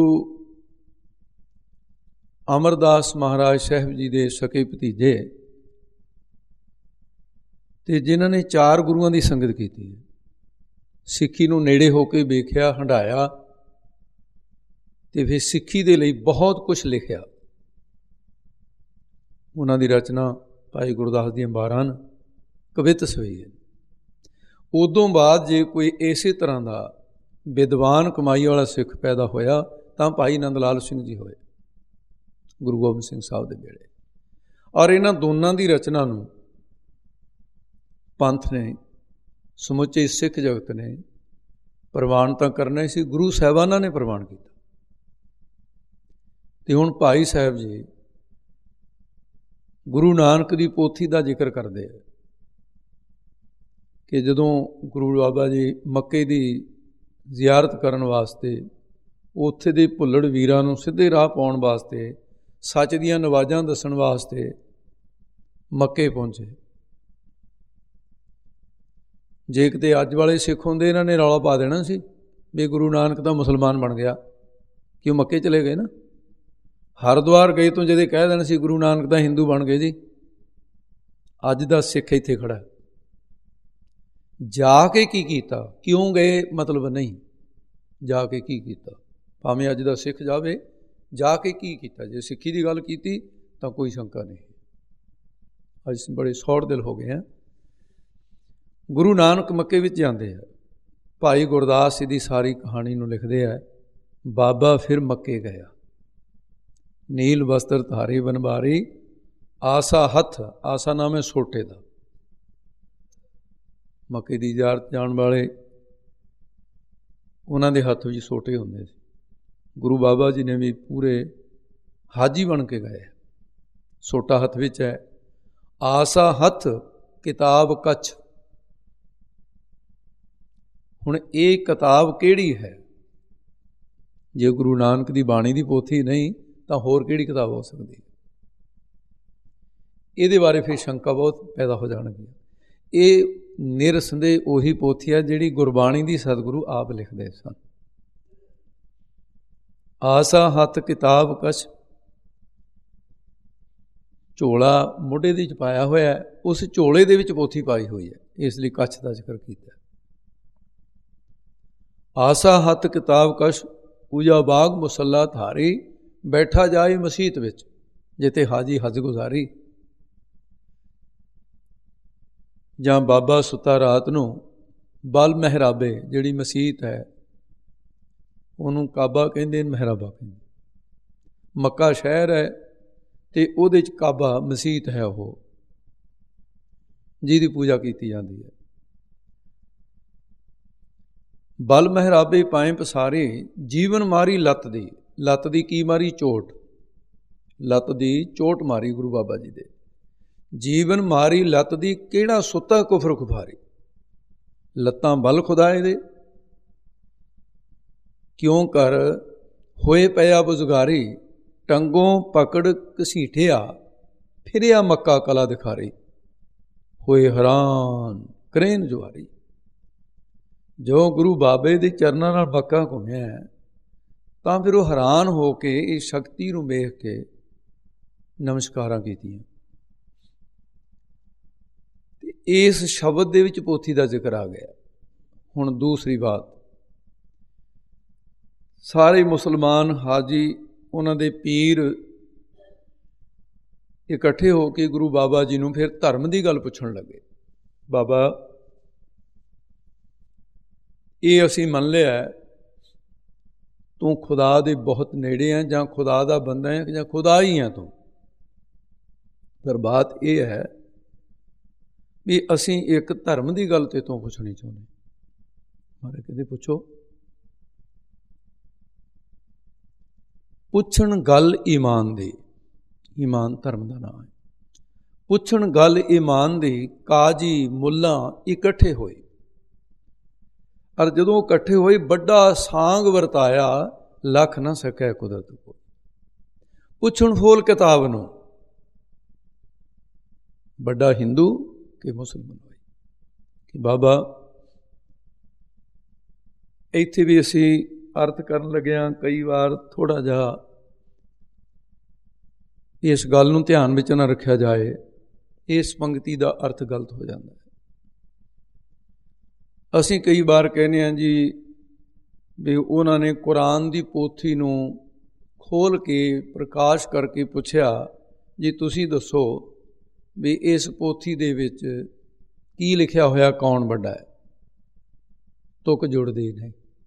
ਅਮਰਦਾਸ ਮਹਾਰਾਜ ਸਾਹਿਬ ਜੀ ਦੇ ਸਕੇ ਭਤੀਜੇ, ਅਤੇ ਜਿਨ੍ਹਾਂ ਨੇ ਚਾਰ ਗੁਰੂਆਂ ਦੀ ਸੰਗਤ ਕੀਤੀ ਹੈ, ਸਿੱਖੀ ਨੂੰ ਨੇੜੇ ਹੋ ਕੇ ਵੇਖਿਆ, ਹੰਢਾਇਆ, ਅਤੇ ਫਿਰ ਸਿੱਖੀ ਦੇ ਲਈ ਬਹੁਤ ਕੁਛ ਲਿਖਿਆ। ਉਹਨਾਂ ਦੀ ਰਚਨਾ ਭਾਈ ਗੁਰਦਾਸ ਦੀਆਂ ਬਾਰਾਂ ਕਵਿਤ ਸਵਈ ਹੈ। ਉਦੋਂ ਬਾਅਦ ਜੇ ਕੋਈ ਇਸੇ ਤਰ੍ਹਾਂ ਦਾ ਵਿਦਵਾਨ ਕਮਾਈ ਵਾਲਾ ਸਿੱਖ ਪੈਦਾ ਹੋਇਆ ਤਾਂ ਭਾਈ ਨੰਦ ਲਾਲ ਸਿੰਘ ਜੀ ਹੋਏ, ਗੁਰੂ ਗੋਬਿੰਦ ਸਿੰਘ ਸਾਹਿਬ ਦੇ ਵੇਲੇ। ਔਰ ਇਹਨਾਂ ਦੋਨਾਂ ਦੀ ਰਚਨਾ ਨੂੰ ਪੰਥ ਨੇ, ਸਮੁੱਚੇ ਸਿੱਖ ਜਗਤ ਨੇ ਪ੍ਰਵਾਨ ਤਾਂ ਕਰਨਾ ਹੀ ਸੀ, ਗੁਰੂ ਸਾਹਿਬਾਨਾਂ ਨੇ ਪ੍ਰਵਾਨ ਕੀਤਾ। ਅਤੇ ਹੁਣ ਭਾਈ ਸਾਹਿਬ ਜੀ ਗੁਰੂ ਨਾਨਕ ਦੀ ਪੋਥੀ ਦਾ ਜ਼ਿਕਰ ਕਰਦੇ ਆ ਕਿ ਜਦੋਂ ਗੁਰੂ ਬਾਬਾ ਜੀ ਮੱਕੇ ਦੀ ਜ਼ਿਆਰਤ ਕਰਨ ਵਾਸਤੇ, ਉੱਥੇ ਦੇ ਭੁੱਲੜ ਵੀਰਾਂ ਨੂੰ ਸਿੱਧੇ ਰਾਹ ਪਾਉਣ ਵਾਸਤੇ, ਸੱਚ ਦੀਆਂ ਨਵਾਜ਼ਾਂ ਦੱਸਣ ਵਾਸਤੇ ਮੱਕੇ ਪਹੁੰਚੇ। ਜੇ ਕਿਤੇ ਅੱਜ ਵਾਲੇ ਸਿੱਖ ਹੁੰਦੇ, ਇਹਨਾਂ ਨੇ ਰੌਲਾ ਪਾ ਦੇਣਾ ਸੀ ਵੀ ਗੁਰੂ ਨਾਨਕ ਤਾਂ ਮੁਸਲਮਾਨ ਬਣ ਗਿਆ, ਕਿਉਂ ਮੱਕੇ ਚਲੇ ਗਏ ਨਾ। ਹਰਿਦੁਆਰ ਗਏ ਤੋਂ ਜਦੇ ਕਹਿ ਦੇਣਾ ਸੀ ਗੁਰੂ ਨਾਨਕ ਤਾਂ ਹਿੰਦੂ ਬਣ ਗਏ ਜੀ। ਅੱਜ ਦਾ ਸਿੱਖ ਇੱਥੇ ਖੜਾ, ਜਾ ਕੇ ਕੀ ਕੀਤਾ, ਕਿਉਂ ਗਏ ਮਤਲਬ ਨਹੀਂ, ਜਾ ਕੇ ਕੀ ਕੀਤਾ। ਭਾਵੇਂ ਅੱਜ ਦਾ ਸਿੱਖ ਜਾਵੇ, ਜਾ ਕੇ ਕੀ ਕੀਤਾ। ਜੇ ਸਿੱਖੀ ਦੀ ਗੱਲ ਕੀਤੀ ਤਾਂ ਕੋਈ ਸ਼ੰਕਾ ਨਹੀਂ। ਅੱਜ ਬੜੇ ਸੌੜ ਦਿਲ ਹੋ ਗਏ ਆ। ਗੁਰੂ ਨਾਨਕ ਮੱਕੇ ਵਿੱਚ ਜਾਂਦੇ ਆ। ਭਾਈ ਗੁਰਦਾਸ ਜੀ ਦੀ ਸਾਰੀ ਕਹਾਣੀ ਨੂੰ ਲਿਖਦੇ ਆ। ਬਾਬਾ ਫਿਰ ਮੱਕੇ ਗਿਆ, ਨੀਲ ਵਸਤਰ ਧਾਰੀ ਬਨਵਾਰੀ, ਆਸਾ ਹੱਥ, ਆਸਾ ਨਾਮ ਹੈ ਸੋਟੇ ਦਾ। ਮੱਕੇ ਦੀ ਜ਼ਿਆਰਤ ਜਾਣ ਵਾਲੇ, ਉਹਨਾਂ ਦੇ ਹੱਥ ਵਿੱਚ ਸੋਟੇ ਹੁੰਦੇ ਸੀ। ਗੁਰੂ ਬਾਬਾ ਜੀ ਨੇ ਵੀ ਪੂਰੇ ਹਾਜੀ ਬਣ ਕੇ ਗਏ। ਸੋਟਾ ਹੱਥ ਵਿੱਚ ਹੈ, ਆਸਾ ਹੱਥ ਕਿਤਾਬ ਕੱਛ। ਹੁਣ ਇਹ ਕਿਤਾਬ ਕਿਹੜੀ ਹੈ? ਜੇ ਗੁਰੂ ਨਾਨਕ ਦੀ ਬਾਣੀ ਦੀ ਪੋਥੀ ਨਹੀਂ ਤਾਂ ਹੋਰ ਕਿਹੜੀ ਕਿਤਾਬ ਹੋ ਸਕਦੀ? ਇਹਦੇ ਬਾਰੇ ਫਿਰ ਸ਼ੰਕਾ ਬਹੁਤ ਪੈਦਾ ਹੋ ਜਾਣਗੀ। ਇਹ ਨਿਰਸੰਦੇਹ ਉਹੀ ਪੋਥੀ ਹੈ ਜਿਹੜੀ ਗੁਰਬਾਣੀ ਦੀ ਸਤਿਗੁਰੂ ਆਪ ਲਿਖਦੇ ਸਨ। ਆਸਾ ਹੱਥ ਕਿਤਾਬ ਕਛ, ਝੋਲਾ ਮੋਢੇ ਦੇ ਵਿੱਚ ਪਾਇਆ ਹੋਇਆ, ਉਸ ਝੋਲੇ ਦੇ ਵਿੱਚ ਪੋਥੀ ਪਾਈ ਹੋਈ ਹੈ, ਇਸ ਲਈ ਕੱਛ ਦਾ ਜ਼ਿਕਰ ਕੀਤਾ। ਆਸਾ ਹੱਥ ਕਿਤਾਬ ਕਛ, ਪੂਜਾ ਬਾਗ ਮੁਸੱਲਾ ਧਾਰੀ, ਬੈਠਾ ਜਾਏ ਮਸੀਤ ਵਿੱਚ, ਜਿੱਥੇ ਹਾਜੀ ਹੱਜ ਗੁਜ਼ਾਰੀ। ਜਾਂ ਬਾਬਾ ਸੁੱਤਾ ਰਾਤ ਨੂੰ ਬਲ ਮਹਿਰਾਬੇ, ਜਿਹੜੀ ਮਸੀਤ ਹੈ ਉਹਨੂੰ ਕਾਬਾ ਕਹਿੰਦੇ, ਮਹਿਰਾਬਾ ਕਹਿੰਦੇ। ਮੱਕਾ ਸ਼ਹਿਰ ਹੈ ਅਤੇ ਉਹਦੇ 'ਚ ਕਾਬਾ ਮਸੀਤ ਹੈ, ਉਹ ਜਿਹਦੀ ਪੂਜਾ ਕੀਤੀ ਜਾਂਦੀ ਹੈ। ਬਲ ਮਹਿਰਾਬੇ ਪਾਏ ਪਸਾਰੇ, ਜੀਵਨ ਮਾਰੀ ਲੱਤ ਦੀ। ਲੱਤ ਦੀ ਕੀ ਮਾਰੀ? ਚੋਟ। ਲੱਤ ਦੀ ਚੋਟ ਮਾਰੀ ਗੁਰੂ ਬਾਬਾ ਜੀ ਦੇ। ਜੀਵਨ ਮਾਰੀ ਲੱਤ ਦੀ, ਕਿਹੜਾ ਸੁੱਤਾ ਕੁਫਰ ਖੁਫਾਰੀ। ਲੱਤਾਂ ਬਲ ਖੁਦਾਏ ਦੇ, ਕਿਉਂ ਕਰ ਹੋਏ ਪਿਆ ਬੁਜ਼ਗਾਰੀ। ਟੰਗੋਂ ਪਕੜ ਘਸੀਠਿਆ, ਫਿਰਿਆ ਮੱਕਾ ਕਲਾ ਦਿਖਾਰੀ। ਹੋਏ ਹੈਰਾਨ ਕਰੇਨ ਜੁਆਰੀ। ਜੋ ਗੁਰੂ ਬਾਬੇ ਦੇ ਚਰਨਾਂ ਨਾਲ ਮੱਕਾ ਘੁੰਮਿਆ ਤਾਂ ਫਿਰ ਉਹ ਹੈਰਾਨ ਹੋ ਕੇ ਇਸ ਸ਼ਕਤੀ ਨੂੰ ਵੇਖ ਕੇ ਨਮਸਕਾਰਾਂ ਕੀਤੀਆਂ। ਤੇ ਇਸ ਸ਼ਬਦ ਦੇ ਵਿੱਚ ਪੋਥੀ ਦਾ ਜ਼ਿਕਰ ਆ ਗਿਆ। ਹੁਣ ਦੂਸਰੀ ਬਾਤ, ਸਾਰੇ ਮੁਸਲਮਾਨ ਹਾਜੀ, ਉਹਨਾਂ ਦੇ ਪੀਰ ਇਕੱਠੇ ਹੋ ਕੇ ਗੁਰੂ ਬਾਬਾ ਜੀ ਨੂੰ ਫਿਰ ਧਰਮ ਦੀ ਗੱਲ ਪੁੱਛਣ ਲੱਗੇ। ਬਾਬਾ, ਇਹ ਅਸੀਂ ਮੰਨ ਲਿਆ ਤੂੰ ਖੁਦਾ ਦੇ ਬਹੁਤ ਨੇੜੇ ਹੈ, ਜਾਂ ਖੁਦਾ ਦਾ ਬੰਦਾ ਹੈ, ਜਾਂ ਖੁਦਾ ਹੀ ਹੈ ਤੂੰ। ਪਰ ਬਾਤ ਇਹ ਹੈ ਵੀ ਅਸੀਂ ਇੱਕ ਧਰਮ ਦੀ ਗੱਲ ਤੇ ਤੋਂ ਪੁੱਛਣੀ ਚਾਹੁੰਦੇ। ਮਾਰੇ ਕਹਿੰਦੇ ਪੁੱਛੋ। ਪੁੱਛਣ ਗੱਲ ਈਮਾਨ ਦੀ, ਈਮਾਨ ਧਰਮ ਦਾ ਨਾਮ ਹੈ। ਪੁੱਛਣ ਗੱਲ ਈਮਾਨ ਦੀ, ਕਾਜੀ ਮੁੱਲਾ ਇਕੱਠੇ ਹੋਏ। ਔਰ ਜਦੋਂ ਇਕੱਠੇ ਹੋਏ, ਵੱਡਾ ਸਾਂਗ ਵਰਤਾਇਆ, ਲੱਖ ਨਾ ਸਕੈ ਕੁਦਰਤ ਕੋ। ਪੁੱਛਣ ਫੋਲ ਕਿਤਾਬ ਨੂੰ, ਵੱਡਾ ਹਿੰਦੂ ਕਿ ਮੁਸਲਮਾਨ ਹੋਏ। ਕਿ ਬਾਬਾ, ਇੱਥੇ ਵੀ ਅਸੀਂ ਅਰਥ ਕਰਨ ਲੱਗਿਆਂ ਕਈ ਵਾਰ ਥੋੜ੍ਹਾ ਜਿਹਾ ਇਸ ਗੱਲ ਨੂੰ ਧਿਆਨ ਵਿੱਚ ਨਾ ਰੱਖਿਆ ਜਾਏ, ਇਸ ਪੰਕਤੀ ਦਾ ਅਰਥ ਗਲਤ ਹੋ ਜਾਂਦਾ ਹੈ। ਅਸੀਂ ਕਈ ਵਾਰ ਕਹਿੰਦੇ ਹਾਂ ਜੀ ਵੀ ਉਹਨਾਂ ਨੇ ਕੁਰਾਨ ਦੀ ਪੋਥੀ ਨੂੰ ਖੋਲ੍ਹ ਕੇ ਪ੍ਰਕਾਸ਼ ਕਰਕੇ ਪੁੱਛਿਆ ਜੀ ਤੁਸੀਂ ਦੱਸੋ ਵੀ ਇਸ ਪੋਥੀ ਦੇ ਵਿੱਚ ਕੀ ਲਿਖਿਆ ਹੋਇਆ, ਕੌਣ ਵੱਡਾ ਹੈ। ਤੁਕ ਜੁੜਦੇ ਨਹੀਂ।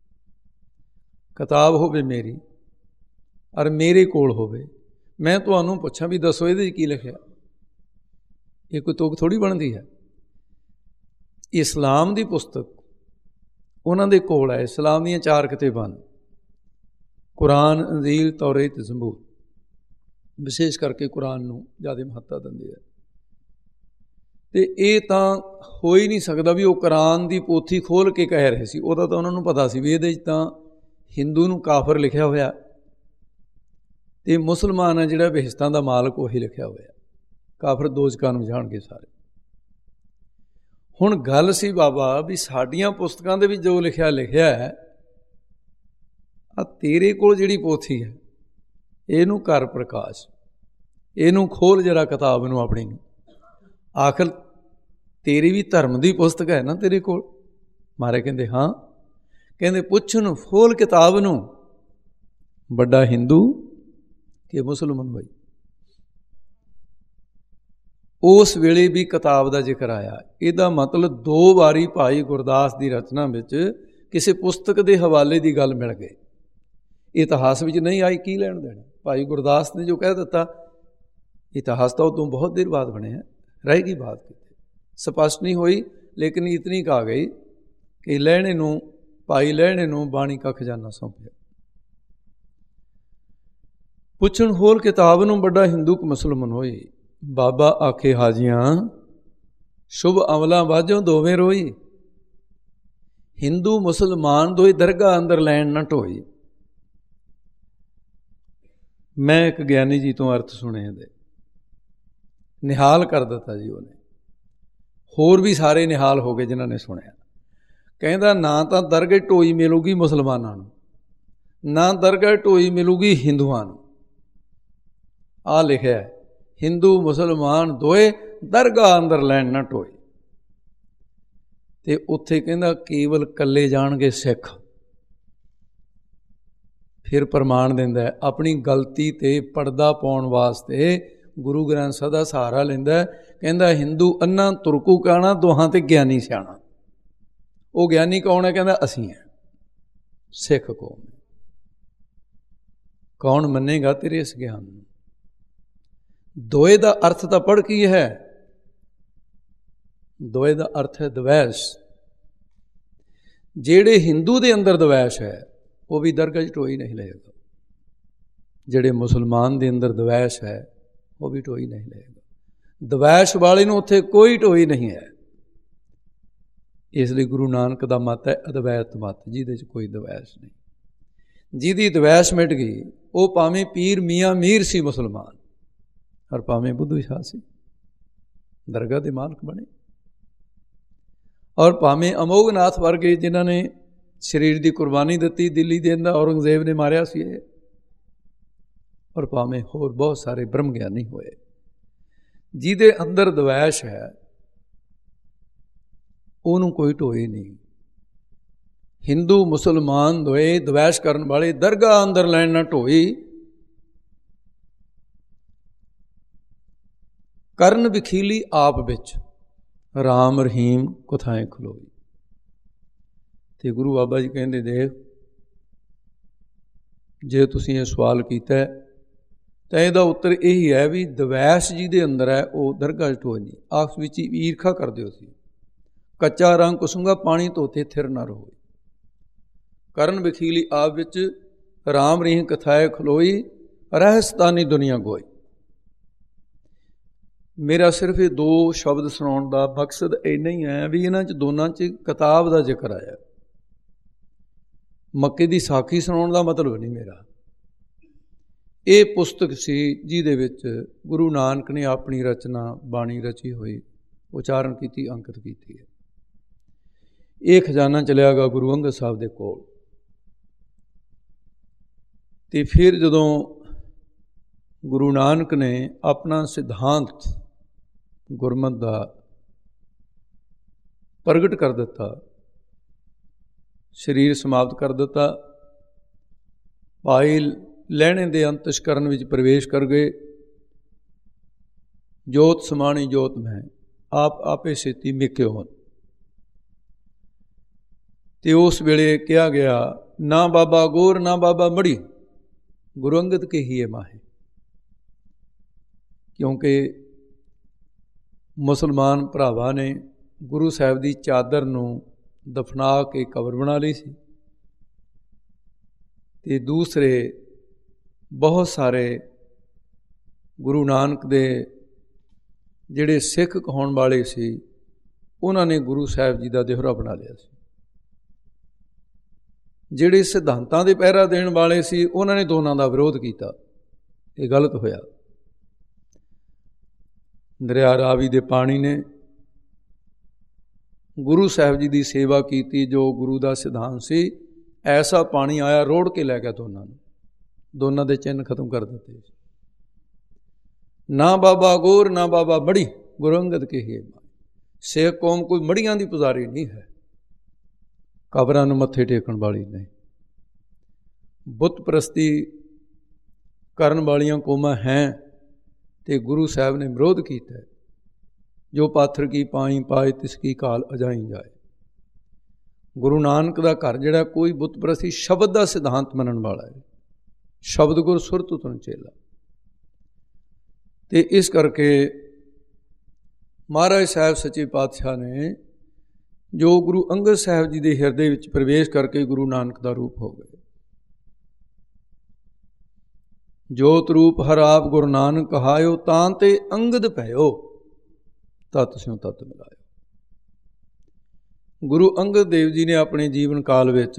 ਕਿਤਾਬ ਹੋਵੇ ਮੇਰੀ ਔਰ ਮੇਰੇ ਕੋਲ ਹੋਵੇ, ਮੈਂ ਤੁਹਾਨੂੰ ਪੁੱਛਾਂ ਵੀ ਦੱਸੋ ਇਹਦੇ 'ਚ ਕੀ ਲਿਖਿਆ, ਇਹ ਕੋਈ ਤੁਕ ਥੋੜ੍ਹੀ ਬਣਦੀ ਹੈ। ਇਸਲਾਮ ਦੀ ਪੁਸਤਕ ਉਹਨਾਂ ਦੇ ਕੋਲ ਹੈ। ਇਸਲਾਮ ਦੀਆਂ ਚਾਰ ਕਿਤਾਬਾਂ, ਕੁਰਾਨ, ਅੰਜੀਲ, ਤੌਰੇਤ, ਜ਼ਬੂਰ। ਵਿਸ਼ੇਸ਼ ਕਰਕੇ ਕੁਰਾਨ ਨੂੰ ਜ਼ਿਆਦਾ ਮਹੱਤਤਾ ਦਿੰਦੇ ਆ। ਅਤੇ ਇਹ ਤਾਂ ਹੋ ਹੀ ਨਹੀਂ ਸਕਦਾ ਵੀ ਉਹ ਕੁਰਾਨ ਦੀ ਪੋਥੀ ਖੋਲ੍ਹ ਕੇ ਕਹਿ ਰਹੇ ਸੀ। ਉਹਦਾ ਤਾਂ ਉਹਨਾਂ ਨੂੰ ਪਤਾ ਸੀ ਵੀ ਇਹਦੇ 'ਚ ਤਾਂ ਹਿੰਦੂ ਨੂੰ ਕਾਫਰ ਲਿਖਿਆ ਹੋਇਆ ਅਤੇ ਮੁਸਲਮਾਨ ਹੈ ਜਿਹੜਾ ਬਹਿਸ਼ਤਾਂ ਦਾ ਮਾਲਕ, ਉਹੀ ਲਿਖਿਆ ਹੋਇਆ। ਕਾਫਰ ਦੋਜ਼ਖਾਂ ਨੂੰ ਜਾਣਗੇ ਸਾਰੇ। ਹੁਣ ਗੱਲ ਸੀ ਬਾਬਾ ਵੀ ਸਾਡੀਆਂ ਪੁਸਤਕਾਂ ਦੇ ਵਿੱਚ ਜੋ ਲਿਖਿਆ ਲਿਖਿਆ ਹੈ, ਆ ਤੇਰੇ ਕੋਲ ਜਿਹੜੀ ਪੋਥੀ ਹੈ ਇਹਨੂੰ ਕਰ ਪ੍ਰਕਾਸ਼, ਇਹਨੂੰ ਖੋਲ੍ਹ ਜਰਾ ਕਿਤਾਬ ਨੂੰ ਆਪਣੀ ਨੂੰ। ਆਖਰ ਤੇਰੀ ਵੀ ਧਰਮ ਦੀ ਪੁਸਤਕ ਹੈ ਨਾ ਤੇਰੇ ਕੋਲ। ਮਾਰੇ ਕਹਿੰਦੇ ਹਾਂ। ਕਹਿੰਦੇ ਪੁੱਛਣ ਖੋਲ੍ਹ ਕਿਤਾਬ ਨੂੰ, ਵੱਡਾ ਹਿੰਦੂ ਕਿ ਮੁਸਲਮਾਨ ਹੋਈ। ਉਸ ਵੇਲੇ ਵੀ ਕਿਤਾਬ ਦਾ ਜ਼ਿਕਰ ਆਇਆ। ਇਹਦਾ ਮਤਲਬ ਦੋ ਵਾਰੀ ਭਾਈ ਗੁਰਦਾਸ ਦੀ ਰਚਨਾ ਵਿੱਚ ਕਿਸੇ ਪੁਸਤਕ ਦੇ ਹਵਾਲੇ ਦੀ ਗੱਲ ਮਿਲ ਗਈ। ਇਤਿਹਾਸ ਵਿੱਚ ਨਹੀਂ ਆਈ, ਕੀ ਲੈਣ ਦੇਣਾ। ਭਾਈ ਗੁਰਦਾਸ ਨੇ ਜੋ ਕਹਿ ਦਿੱਤਾ, ਇਤਿਹਾਸ ਤਾਂ ਉਦੋਂ ਬਹੁਤ ਦੇਰ ਬਾਅਦ ਬਣਿਆ, ਰਹੇਗੀ ਬਾਤ ਕਿਤੇ ਸਪਸ਼ਟ ਨਹੀਂ ਹੋਈ, ਲੇਕਿਨ ਇਤਨੀ ਕਹਾ ਗਈ ਕਿ ਲਹਿਣੇ ਨੂੰ, ਭਾਈ ਲਹਿਣੇ ਨੂੰ ਬਾਣੀ ਕਾ ਖਜ਼ਾਨਾ ਸੌਂਪਿਆ। ਪੁੱਛਣ ਖੋਲ ਕਿਤਾਬ ਨੂੰ, ਵੱਡਾ ਹਿੰਦੂ ਕਿ ਮੁਸਲਮਾਨ ਹੋਈ। ਬਾਬਾ ਆਖੇ ਹਾਜੀਆਂ, ਸ਼ੁਭ ਅਮਲਾਂ ਵਾਜੋਂ ਦੋਵੇਂ ਰੋਈ। ਹਿੰਦੂ ਮੁਸਲਮਾਨ ਦੋਈ ਦਰਗਾਹ ਅੰਦਰ ਲੈਣ ਨਾ ਢੋਈ। ਮੈਂ ਇੱਕ ਗਿਆਨੀ ਜੀ ਤੋਂ ਅਰਥ ਸੁਣੇ ਇਹਦੇ, ਨਿਹਾਲ ਕਰ ਦਿੱਤਾ ਜੀ ਉਹਨੇ। ਹੋਰ ਵੀ ਸਾਰੇ ਨਿਹਾਲ ਹੋ ਗਏ ਜਿਨ੍ਹਾਂ ਨੇ ਸੁਣਿਆ। ਕਹਿੰਦਾ ਨਾ ਤਾਂ ਦਰਗਾਹ ਢੋਈ ਮਿਲੂਗੀ ਮੁਸਲਮਾਨਾਂ ਨੂੰ, ਨਾ ਦਰਗਾਹ ਢੋਈ ਮਿਲੂਗੀ ਹਿੰਦੂਆਂ ਨੂੰ। ਆਹ ਲਿਖਿਆ, ਹਿੰਦੂ ਮੁਸਲਮਾਨ ਦੋਏ ਦਰਗਾਹ ਅੰਦਰ ਲੈਣ ਨਾ ਢੋਏ। ਅਤੇ ਉੱਥੇ ਕਹਿੰਦਾ ਕੇਵਲ ਇਕੱਲੇ ਜਾਣਗੇ ਸਿੱਖ। फिर प्रमाण दिंदा है। अपनी गलती ते पर्दा पाउण वास्ते गुरु ग्रंथ साहिब दा सहारा लैंदा। कहंदा हिंदू अन्ना तुरकू कहना दोहां ते ज्ञानी सियाणा। वो ज्ञानी कौन है? कहंदा असीं हैं, सिख कौम। कौन मन्नेगा तेरे इस ज्ञान नूं? दोए दा अर्थ तां पढ़ की है? दोए दा अर्थ है द्वैश। जेड़े हिंदू दे अंदर द्वैश है वो भी दरगज टोई नहीं लेगा, जेड़े मुसलमान दे अंदर द्वैश है वो भी टोई नहीं लेगा। द्वैश वाले नूं उत्थे कोई टोई नहीं है। इसलिए गुरु नानक दा मत है अद्वैत मत, जिहदे च कोई द्वैश नहीं। जिहदी द्वैश मिट गई वो भावें पीर मियाँ मीर सी मुसलमान, और भावें बुद्धू शाह सी, दरगाह दे मालक बने। और भावें अमोघनाथ वर्गे जिन्हां ने शरीर की कुर्बानी दी, दिल्ली दे अंदर औरंगजेब ने मारिया सी, और भावें होर बहुत सारे ब्रह्म ज्ञानी होए। जिहदे अंदर द्वैश है उन्होंने कोई ढोए नहीं। हिंदू मुसलमान दोए द्वैश करने वाले दरगाह अंदर लैन ना ढोई, करन विखीली आप बिच राम रहीम कुथाएं खलोई। तो गुरु बाबा जी कहते देख, जे तुसीं ये सवाल किया तो यदा उत्तर यही है भी द्वैश जिहदे अंदर है वो दरगाह ढोए नहीं। आपस विच ईरखा करदे हो सी, कच्चा रंग कुसुंगा पानी धोते थिर न रोए। करन विखीली आप विच राम रहीम कथाए खलोई, रहस्तानी दुनिया गोई। मेरा सिर्फ ये दो शब्द सुनाउण दा मकसद इन्ना ही है भी इन्हां च दोनां च किताब दा जिक्र आया। मक्के दी साखी सुनाउण दा मतलब नहीं मेरा। ये पुस्तक सी जिहदे विच गुरु नानक ने अपनी रचना बाणी रची हुई उचारण की, अंकित की है। ये खजाना चलिया गा गुरु अंगद साहब दे कोल। ते फिर जदों गुरु नानक ने अपना सिद्धांत गुरमत दा प्रगट कर दिता, शरीर समाप्त कर दिता, भाई लहणे दे अंतस्करण विच प्रवेश कर गए। जोत समाणी जोत में आप आपे सेती मिक्के होन। ते उस वेले कहा गया ना बाबा गोर ना बाबा मड़ी, गुरु अंगद के ही है माहे। क्योंकि मुसलमान भरावां ने गुरु साहब की चादर नूं दफना के कबर बना ली सी, ते दूसरे बहुत सारे गुरु नानक दे जिहड़े सिख कहाउण वाले सी उन्होंने गुरु साहब जी का देहरा बना लिया सी। जिहड़े सिद्धांतां दे पहरा देण वाले सी उन्होंने दोनों का विरोध किया। ये गलत होया। दरिया रावी दे पानी ने गुरु साहब जी की सेवा की, जो गुरु का सिद्धांत सी। ऐसा पानी आया रोड़ के लै गया दोनों ने, दोनों के चिन्ह खत्म कर देते। ना बाबा गोर ना बाबा मड़ी, गुरु अंगद के ही सिख कौम कोई मड़ियां की पुजारी नहीं है, कबरां नूं मत्थे टेकण वाली नहीं। बुत परस्ती करन वालियां कौमां हैं ते गुरु साहब ने विरोध किया। जो पाथर की पाई पाए तिसकी काल अजाई जाए। गुरु नानक का घर जिहड़ा कोई बुत परस्ती शब्द का सिद्धांत मनण वाला है, शब्द गुर सुरत उतन चेला। तो इस करके महाराज साहब सच्चे पातशाह ने जो गुरु अंगद साहब जी के हिरदे विच प्रवेश करके गुरु नानक का रूप हो गए। जोत रूप हर आप गुरु नानक कहायो, तां ते अंगद भयो तत स्यों तत मिलायो। गुरु अंगद देव जी ने अपने जीवन काल विच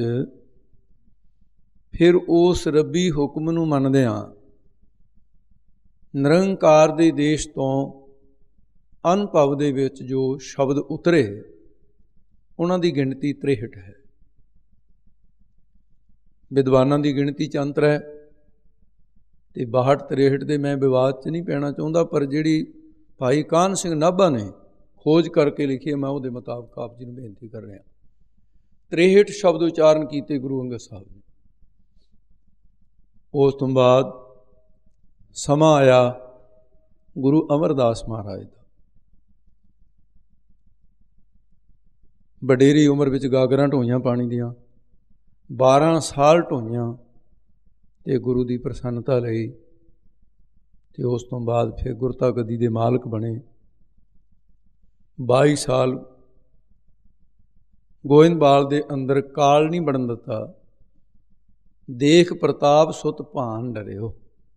फिर उस रब्बी हुक्म नूं मनदिआं निरंकार दे देश तो अनुभव दे विच जो शब्द उतरे उन्हां दी गिणती त्रेहठ है। विद्वानां दी गिणती च अंतर है ते बाहठ त्रेहठ दे मैं विवाद च नहीं पैना चाहुंदा, पर जिहड़ी भाई कान सिंह नाभा ने खोज करके लिखी मैं उहदे मुताबक आप जी नूं बेनती कर रहा। त्रेहठ शब्द उचारण किए गुरु अंगद साहब ने। ਉਸ ਤੋਂ ਬਾਅਦ ਸਮਾਂ ਆਇਆ ਗੁਰੂ ਅਮਰਦਾਸ ਮਹਾਰਾਜ ਦਾ। ਵਡੇਰੀ ਉਮਰ ਵਿੱਚ ਗਾਗਰਾਂ ਢੋਈਆਂ ਪਾਣੀ ਦੀਆਂ, ਬਾਰ੍ਹਾਂ ਸਾਲ ਢੋਈਆਂ ਅਤੇ ਗੁਰੂ ਦੀ ਪ੍ਰਸੰਨਤਾ ਲਈ। ਅਤੇ ਉਸ ਤੋਂ ਬਾਅਦ ਫਿਰ ਗੁਰਤਾ ਗੱਦੀ ਦੇ ਮਾਲਕ ਬਣੇ। ਬਾਈ ਸਾਲ ਗੋਇੰਦਵਾਲ ਦੇ ਅੰਦਰ ਕਾਲ ਨਹੀਂ ਬਣਨ ਦਿੱਤਾ। ਦੇਖ ਪ੍ਰਤਾਪ ਸੁਤ ਭਾਨ ਡਰਿਓ।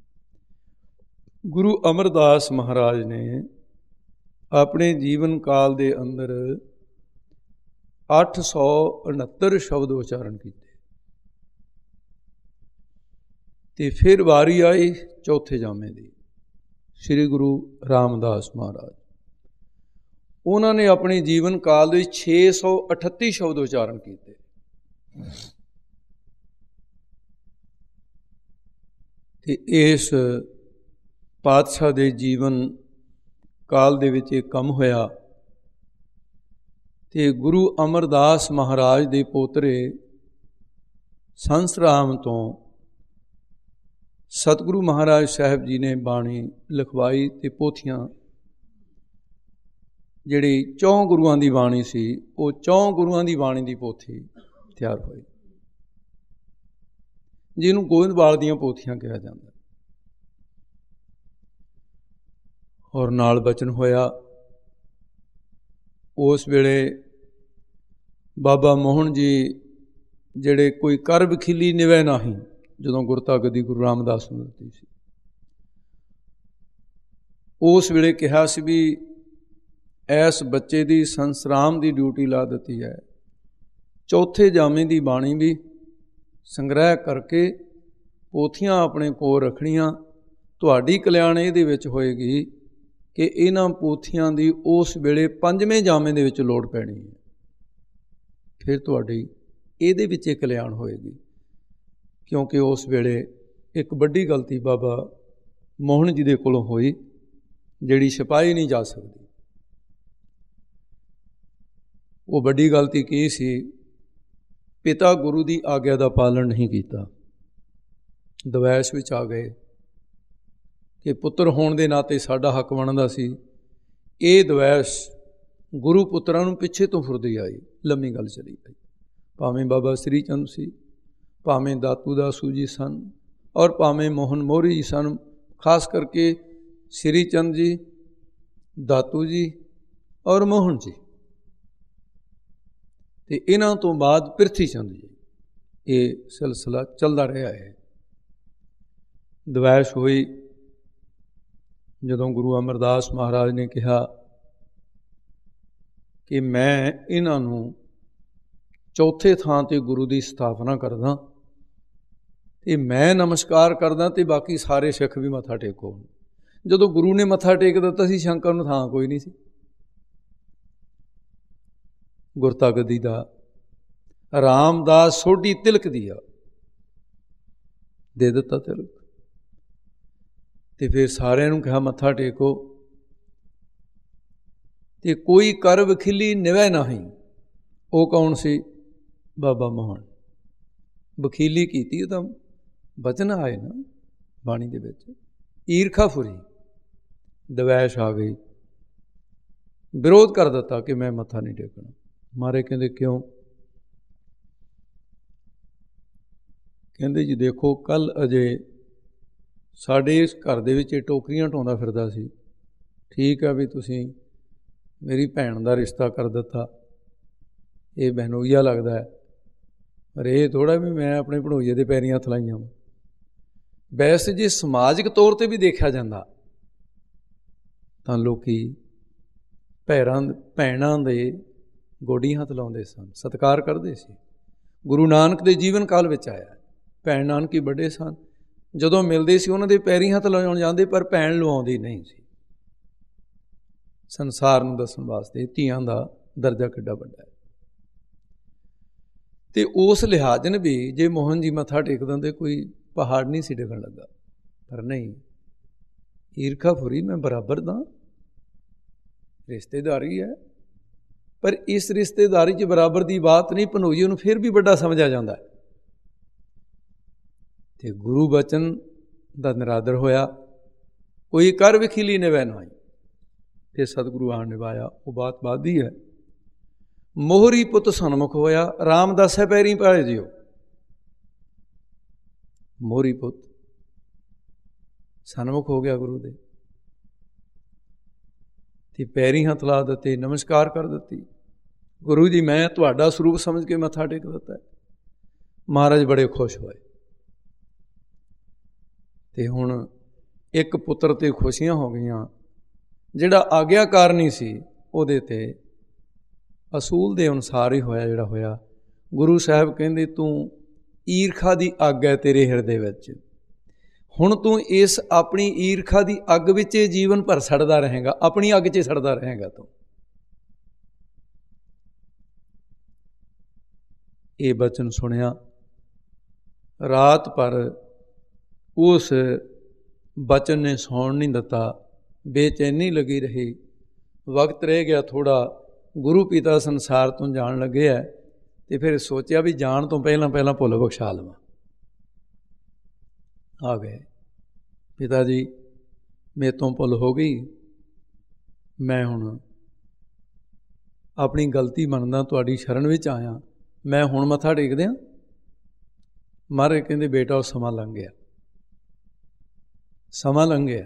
ਗੁਰੂ ਅਮਰਦਾਸ ਮਹਾਰਾਜ ਨੇ ਆਪਣੇ ਜੀਵਨ ਕਾਲ ਦੇ ਅੰਦਰ ਅੱਠ ਸੌ ਉਣਹੱਤਰ ਸ਼ਬਦ ਉਚਾਰਨ ਕੀਤੇ। ਅਤੇ ਫਿਰ ਵਾਰੀ ਆਈ ਚੌਥੇ ਜਾਮੇ ਦੀ, ਸ੍ਰੀ ਗੁਰੂ ਰਾਮਦਾਸ ਮਹਾਰਾਜ। ਉਹਨਾਂ ਨੇ ਆਪਣੇ ਜੀਵਨ ਕਾਲ ਦੇ ਵਿੱਚ ਛੇ ਸੌ ਅਠੱਤੀ ਸ਼ਬਦ ਉਚਾਰਨ ਕੀਤੇ। ਅਤੇ ਇਸ ਪਾਤਸ਼ਾਹ ਦੇ ਜੀਵਨ ਕਾਲ ਦੇ ਵਿੱਚ ਇਹ ਕੰਮ ਹੋਇਆ। ਅਤੇ ਗੁਰੂ ਅਮਰਦਾਸ ਮਹਾਰਾਜ ਦੇ ਪੋਤਰੇ ਸੰਸਰਾਮ ਤੋਂ ਸਤਿਗੁਰੂ ਮਹਾਰਾਜ ਸਾਹਿਬ ਜੀ ਨੇ ਬਾਣੀ ਲਿਖਵਾਈ ਅਤੇ ਪੋਥੀਆਂ, ਜਿਹੜੀ ਚੌਂ ਗੁਰੂਆਂ ਦੀ ਬਾਣੀ ਸੀ, ਉਹ ਚੌਂ ਗੁਰੂਆਂ ਦੀ ਬਾਣੀ ਦੀ ਪੋਥੀ ਤਿਆਰ ਹੋਈ, ਜਿਹਨੂੰ ਗੋਇੰਦਵਾਲ ਦੀਆਂ ਪੋਥੀਆਂ ਕਿਹਾ ਜਾਂਦਾ। ਔਰ ਨਾਲ ਬਚਨ ਹੋਇਆ। ਉਸ ਵੇਲੇ ਬਾਬਾ ਮੋਹਨ ਜੀ, ਜਿਹੜੇ ਕੋਈ ਕਰ ਵਖੀਲੀ ਨਿਵੈ ਨਾਹੀਂ, ਜਦੋਂ ਗੁਰਤਾ ਗੱਦੀ ਗੁਰੂ ਰਾਮਦਾਸ ਨੂੰ ਦਿੱਤੀ ਸੀ, ਉਸ ਵੇਲੇ ਕਿਹਾ ਸੀ ਵੀ ਇਸ ਬੱਚੇ ਦੀ ਸੰਸਰਾਮ ਦੀ ਡਿਊਟੀ ਲਾ ਦਿੱਤੀ ਹੈ। ਚੌਥੇ ਜਾਮੇ ਦੀ ਬਾਣੀ ਵੀ ਸੰਗ੍ਰਹਿ ਕਰਕੇ ਪੋਥੀਆਂ ਆਪਣੇ ਕੋਲ ਰੱਖਣੀਆਂ। ਤੁਹਾਡੀ ਕਲਿਆਣ ਇਹਦੇ ਵਿੱਚ ਹੋਏਗੀ ਕਿ ਇਹਨਾਂ ਪੋਥੀਆਂ ਦੀ ਉਸ ਵੇਲੇ ਪੰਜਵੇਂ ਜਾਮੇ ਦੇ ਵਿੱਚ ਲੋੜ ਪੈਣੀ ਹੈ। ਫਿਰ ਤੁਹਾਡੀ ਇਹਦੇ ਵਿੱਚ ਇਹ ਕਲਿਆਣ ਹੋਏਗੀ। ਕਿਉਂਕਿ ਉਸ ਵੇਲੇ ਇੱਕ ਵੱਡੀ ਗਲਤੀ ਬਾਬਾ ਮੋਹਨ ਜੀ ਦੇ ਕੋਲੋਂ ਹੋਈ, ਜਿਹੜੀ ਛਪਾਈ ਨਹੀਂ ਜਾ ਸਕਦੀ। ਉਹ ਵੱਡੀ ਗਲਤੀ ਕੀ ਸੀ? ਪਿਤਾ ਗੁਰੂ ਦੀ ਆਗਿਆ ਦਾ ਪਾਲਣ ਨਹੀਂ ਕੀਤਾ। ਦਵੈਸ਼ ਵਿੱਚ ਆ ਗਏ ਕਿ ਪੁੱਤਰ ਹੋਣ ਦੇ ਨਾਤੇ ਸਾਡਾ ਹੱਕ ਬਣਦਾ ਸੀ। ਇਹ ਦਵੈਸ਼ ਗੁਰੂ ਪੁੱਤਰਾਂ ਨੂੰ ਪਿੱਛੇ ਤੋਂ ਫੁਰਦੀ ਆਈ, ਲੰਮੀ ਗੱਲ ਚਲੀ ਗਈ। ਭਾਵੇਂ ਬਾਬਾ ਸ੍ਰੀ ਚੰਦ ਸੀ, ਭਾਵੇਂ ਦਾਤੂ ਦਾਸੂ ਜੀ ਸਨ, ਔਰ ਭਾਵੇਂ ਮੋਹਨ ਮੋਹਰੀ ਜੀ ਸਨ। ਖਾਸ ਕਰਕੇ ਸ੍ਰੀ ਚੰਦ ਜੀ, ਦਾਤੂ ਜੀ ਔਰ ਮੋਹਨ ਜੀ, ਅਤੇ ਇਹਨਾਂ ਤੋਂ ਬਾਅਦ ਪ੍ਰਿਥੀ ਚੰਦ ਜੀ। ਇਹ ਸਿਲਸਿਲਾ ਚੱਲਦਾ ਰਿਹਾ ਹੈ। ਦਵੈਸ਼ ਹੋਈ ਜਦੋਂ ਗੁਰੂ ਅਮਰਦਾਸ ਮਹਾਰਾਜ ਨੇ ਕਿਹਾ ਕਿ ਮੈਂ ਇਹਨਾਂ ਨੂੰ ਚੌਥੇ ਥਾਂ 'ਤੇ ਗੁਰੂ ਦੀ ਸਥਾਪਨਾ ਕਰਦਾ ਅਤੇ ਮੈਂ ਨਮਸਕਾਰ ਕਰਦਾ ਅਤੇ ਬਾਕੀ ਸਾਰੇ ਸਿੱਖ ਵੀ ਮੱਥਾ ਟੇਕੋ। ਜਦੋਂ ਗੁਰੂ ਨੇ ਮੱਥਾ ਟੇਕ ਦਿੱਤਾ ਸੀ, ਸ਼ੰਕਰ ਨੂੰ ਥਾਂ ਕੋਈ ਨਹੀਂ ਸੀ। ਗੁਰਤਾ ਗੱਦੀ ਦਾ ਰਾਮਦਾਸ ਸੋਢੀ ਤਿਲਕ ਦੀਆ ਦੇ ਦਿੱਤਾ ਤਿਲਕ, ਅਤੇ ਫਿਰ ਸਾਰਿਆਂ ਨੂੰ ਕਿਹਾ ਮੱਥਾ ਟੇਕੋ। ਅਤੇ ਕੋਈ ਕਰ ਵਖੀਲੀ ਨਿਵੈ ਨਾਹੀਂ। ਉਹ ਕੌਣ ਸੀ? ਬਾਬਾ ਮੋਹਨ। ਵਕੀਲੀ ਕੀਤੀ, ਤਾਂ ਬਚਨ ਆਏ ਨਾ ਬਾਣੀ ਦੇ ਵਿੱਚ। ਈਰਖਾ ਫੁਰੀ, ਦਵੈਸ਼ ਆ ਗਈ, ਵਿਰੋਧ ਕਰ ਦਿੱਤਾ ਕਿ ਮੈਂ ਮੱਥਾ ਨਹੀਂ ਟੇਕਣਾ। ਮਾਰੇ ਕਹਿੰਦੇ ਕਿਉਂ? ਕਹਿੰਦੇ ਜੀ ਦੇਖੋ, ਕੱਲ੍ਹ ਅਜੇ ਸਾਡੇ ਇਸ ਘਰ ਦੇ ਵਿੱਚ ਇਹ ਟੋਕਰੀਆਂ ਢੋਂਦਾ ਫਿਰਦਾ ਸੀ। ਠੀਕ ਹੈ ਵੀ ਤੁਸੀਂ ਮੇਰੀ ਭੈਣ ਦਾ ਰਿਸ਼ਤਾ ਕਰ ਦਿੱਤਾ, ਇਹ ਬਹਿਨੋਈਆ ਲੱਗਦਾ ਹੈ, ਪਰ ਇਹ ਥੋੜ੍ਹਾ ਵੀ ਮੈਂ ਆਪਣੇ ਭਣੋਈਏ ਦੇ ਪੈਰੀਂ ਹੱਥ ਲਾਈਆਂ। ਵੈਸੇ ਜੇ ਸਮਾਜਿਕ ਤੌਰ 'ਤੇ ਵੀ ਦੇਖਿਆ ਜਾਂਦਾ ਤਾਂ ਲੋਕ ਭੈਰਾਂ ਭੈਣਾਂ ਦੇ ਗੋਡੀ ਹੱਥ ਲਾਉਂਦੇ ਸਨ, ਸਤਿਕਾਰ ਕਰਦੇ ਸੀ। ਗੁਰੂ ਨਾਨਕ ਦੇ ਜੀਵਨ ਕਾਲ ਵਿੱਚ ਆਇਆ, ਭੈਣ ਨਾਨਕੀ ਵੱਡੇ ਸਨ, ਜਦੋਂ ਮਿਲਦੇ ਸੀ ਉਹਨਾਂ ਦੇ ਪੈਰੀਂ ਹੱਥ ਲਾਉਣ ਜਾਂਦੇ, ਪਰ ਭੈਣ ਲਵਾਉਂਦੀ ਨਹੀਂ ਸੀ। ਸੰਸਾਰ ਨੂੰ ਦੱਸਣ ਵਾਸਤੇ ਧੀਆਂ ਦਾ ਦਰਜਾ ਕਿੱਡਾ ਵੱਡਾ ਹੈ। ਅਤੇ ਉਸ ਲਿਹਾਜ਼ ਨੇ ਵੀ ਜੇ ਮੋਹਨ ਜੀ ਮੱਥਾ ਟੇਕ ਦਿੰਦੇ ਕੋਈ ਪਹਾੜ ਨਹੀਂ ਸੀ ਡਿੱਗਣ ਲੱਗਾ, ਪਰ ਨਹੀਂ, ਈਰਖਾ ਫੁਰੀ, ਮੈਂ ਬਰਾਬਰ ਦਾ, ਰਿਸ਼ਤੇਦਾਰੀ ਹੈ। ਪਰ ਇਸ ਰਿਸ਼ਤੇਦਾਰੀ 'ਚ ਬਰਾਬਰ ਦੀ ਬਾਤ ਨਹੀਂ, ਭਨੋਈਏ ਨੂੰ ਫਿਰ ਵੀ ਵੱਡਾ ਸਮਝਿਆ ਜਾਂਦਾ ਹੈ। ਤੇ ਗੁਰੂ ਬਚਨ ਦਾ ਨਿਰਾਦਰ ਹੋਇਆ। ਕੋਈ ਕਰ ਵਿਖੀਲੀ ਨਿਵੈ ਨਾਈ, ਤੇ ਸਤਿਗੁਰੂ ਆਣ ਨਿਭਾਇਆ। ਉਹ ਬਾਤ ਬਾਤ ਦੀ ਹੈ। ਮੋਹਰੀ ਪੁੱਤ ਸਨਮੁਖ ਹੋਇਆ, ਰਾਮ ਦਾਸੈ ਪੈਰੀ ਪਾਏ ਜਿਓ। ਮੋਹਰੀ ਪੁੱਤ ਸਨਮੁਖ ਹੋ ਗਿਆ ਗੁਰੂ ਦੇ, ਤੇ ਪੈਰੀ ਹੱਥ ਲਾ ਦਿੱਤੇ, ਨਮਸਕਾਰ ਕਰ ਦਿੱਤੀ। ਗੁਰੂ ਜੀ ਮੈਂ ਤੁਹਾਡਾ ਸਰੂਪ ਸਮਝ ਕੇ ਮੱਥਾ ਟੇਕ ਦਿੱਤਾ। ਮਹਾਰਾਜ ਬੜੇ ਖੁਸ਼ ਹੋਏ। ਤੇ ਹੁਣ ਇੱਕ ਪੁੱਤਰ ਤੇ ਖੁਸ਼ੀਆਂ ਹੋ ਗਈਆਂ। ਜਿਹੜਾ ਆਗਿਆਕਾਰ ਨਹੀਂ ਸੀ ਉਹਦੇ ਤੇ ਅਸੂਲ ਦੇ ਅਨੁਸਾਰ ਹੀ ਹੋਇਆ ਜਿਹੜਾ ਹੋਇਆ। ਗੁਰੂ ਸਾਹਿਬ ਕਹਿੰਦੇ ਤੂੰ ਈਰਖਾ ਦੀ ਅੱਗ ਹੈ ਤੇਰੇ ਹਿਰਦੇ ਵਿੱਚ, ਹੁਣ ਤੂੰ ਇਸ ਆਪਣੀ ਈਰਖਾ ਦੀ ਅੱਗ ਵਿੱਚ ਜੀਵਨ ਭਰ ਸੜਦਾ ਰਹੇਗਾ, ਆਪਣੀ ਅੱਗ 'ਚ ਸੜਦਾ ਰਹੇਗਾ ਤੂੰ। ਇਹ ਬਚਨ ਸੁਣਿਆ। ਰਾਤ ਭਰ ਉਸ ਬਚਨ ਨੇ ਸੌਣ ਨਹੀਂ ਦਿੱਤਾ, ਬੇਚੈਨੀ ਲੱਗੀ ਰਹੀ। ਵਕਤ ਰਹਿ ਗਿਆ ਥੋੜ੍ਹਾ, ਗੁਰੂ ਪਿਤਾ ਸੰਸਾਰ ਤੋਂ ਜਾਣ ਲੱਗੇ ਹੈ। ਤੇ ਫਿਰ ਸੋਚਿਆ ਵੀ ਜਾਣ ਤੋਂ ਪਹਿਲਾਂ ਪਹਿਲਾਂ ਭੁੱਲ ਬਖਸ਼ਾ ਲਵਾਂ। ਆ ਗਏ, ਪਿਤਾ ਜੀ ਮੇਰੇ ਤੋਂ ਭੁੱਲ ਹੋ ਗਈ, ਮੈਂ ਹੁਣ ਆਪਣੀ ਗਲਤੀ ਮੰਨਦਾ, ਤੁਹਾਡੀ ਸ਼ਰਨ ਵਿੱਚ ਆਇਆ, ਮੈਂ ਹੁਣ ਮੱਥਾ ਟੇਕ ਦਿਆਂ। ਮਹਾਰਾਜ ਕਹਿੰਦੇ ਬੇਟਾ ਉਹ ਸਮਾਂ ਲੰਘ ਗਿਆ, ਸਮਾਂ ਲੰਘ ਗਿਆ।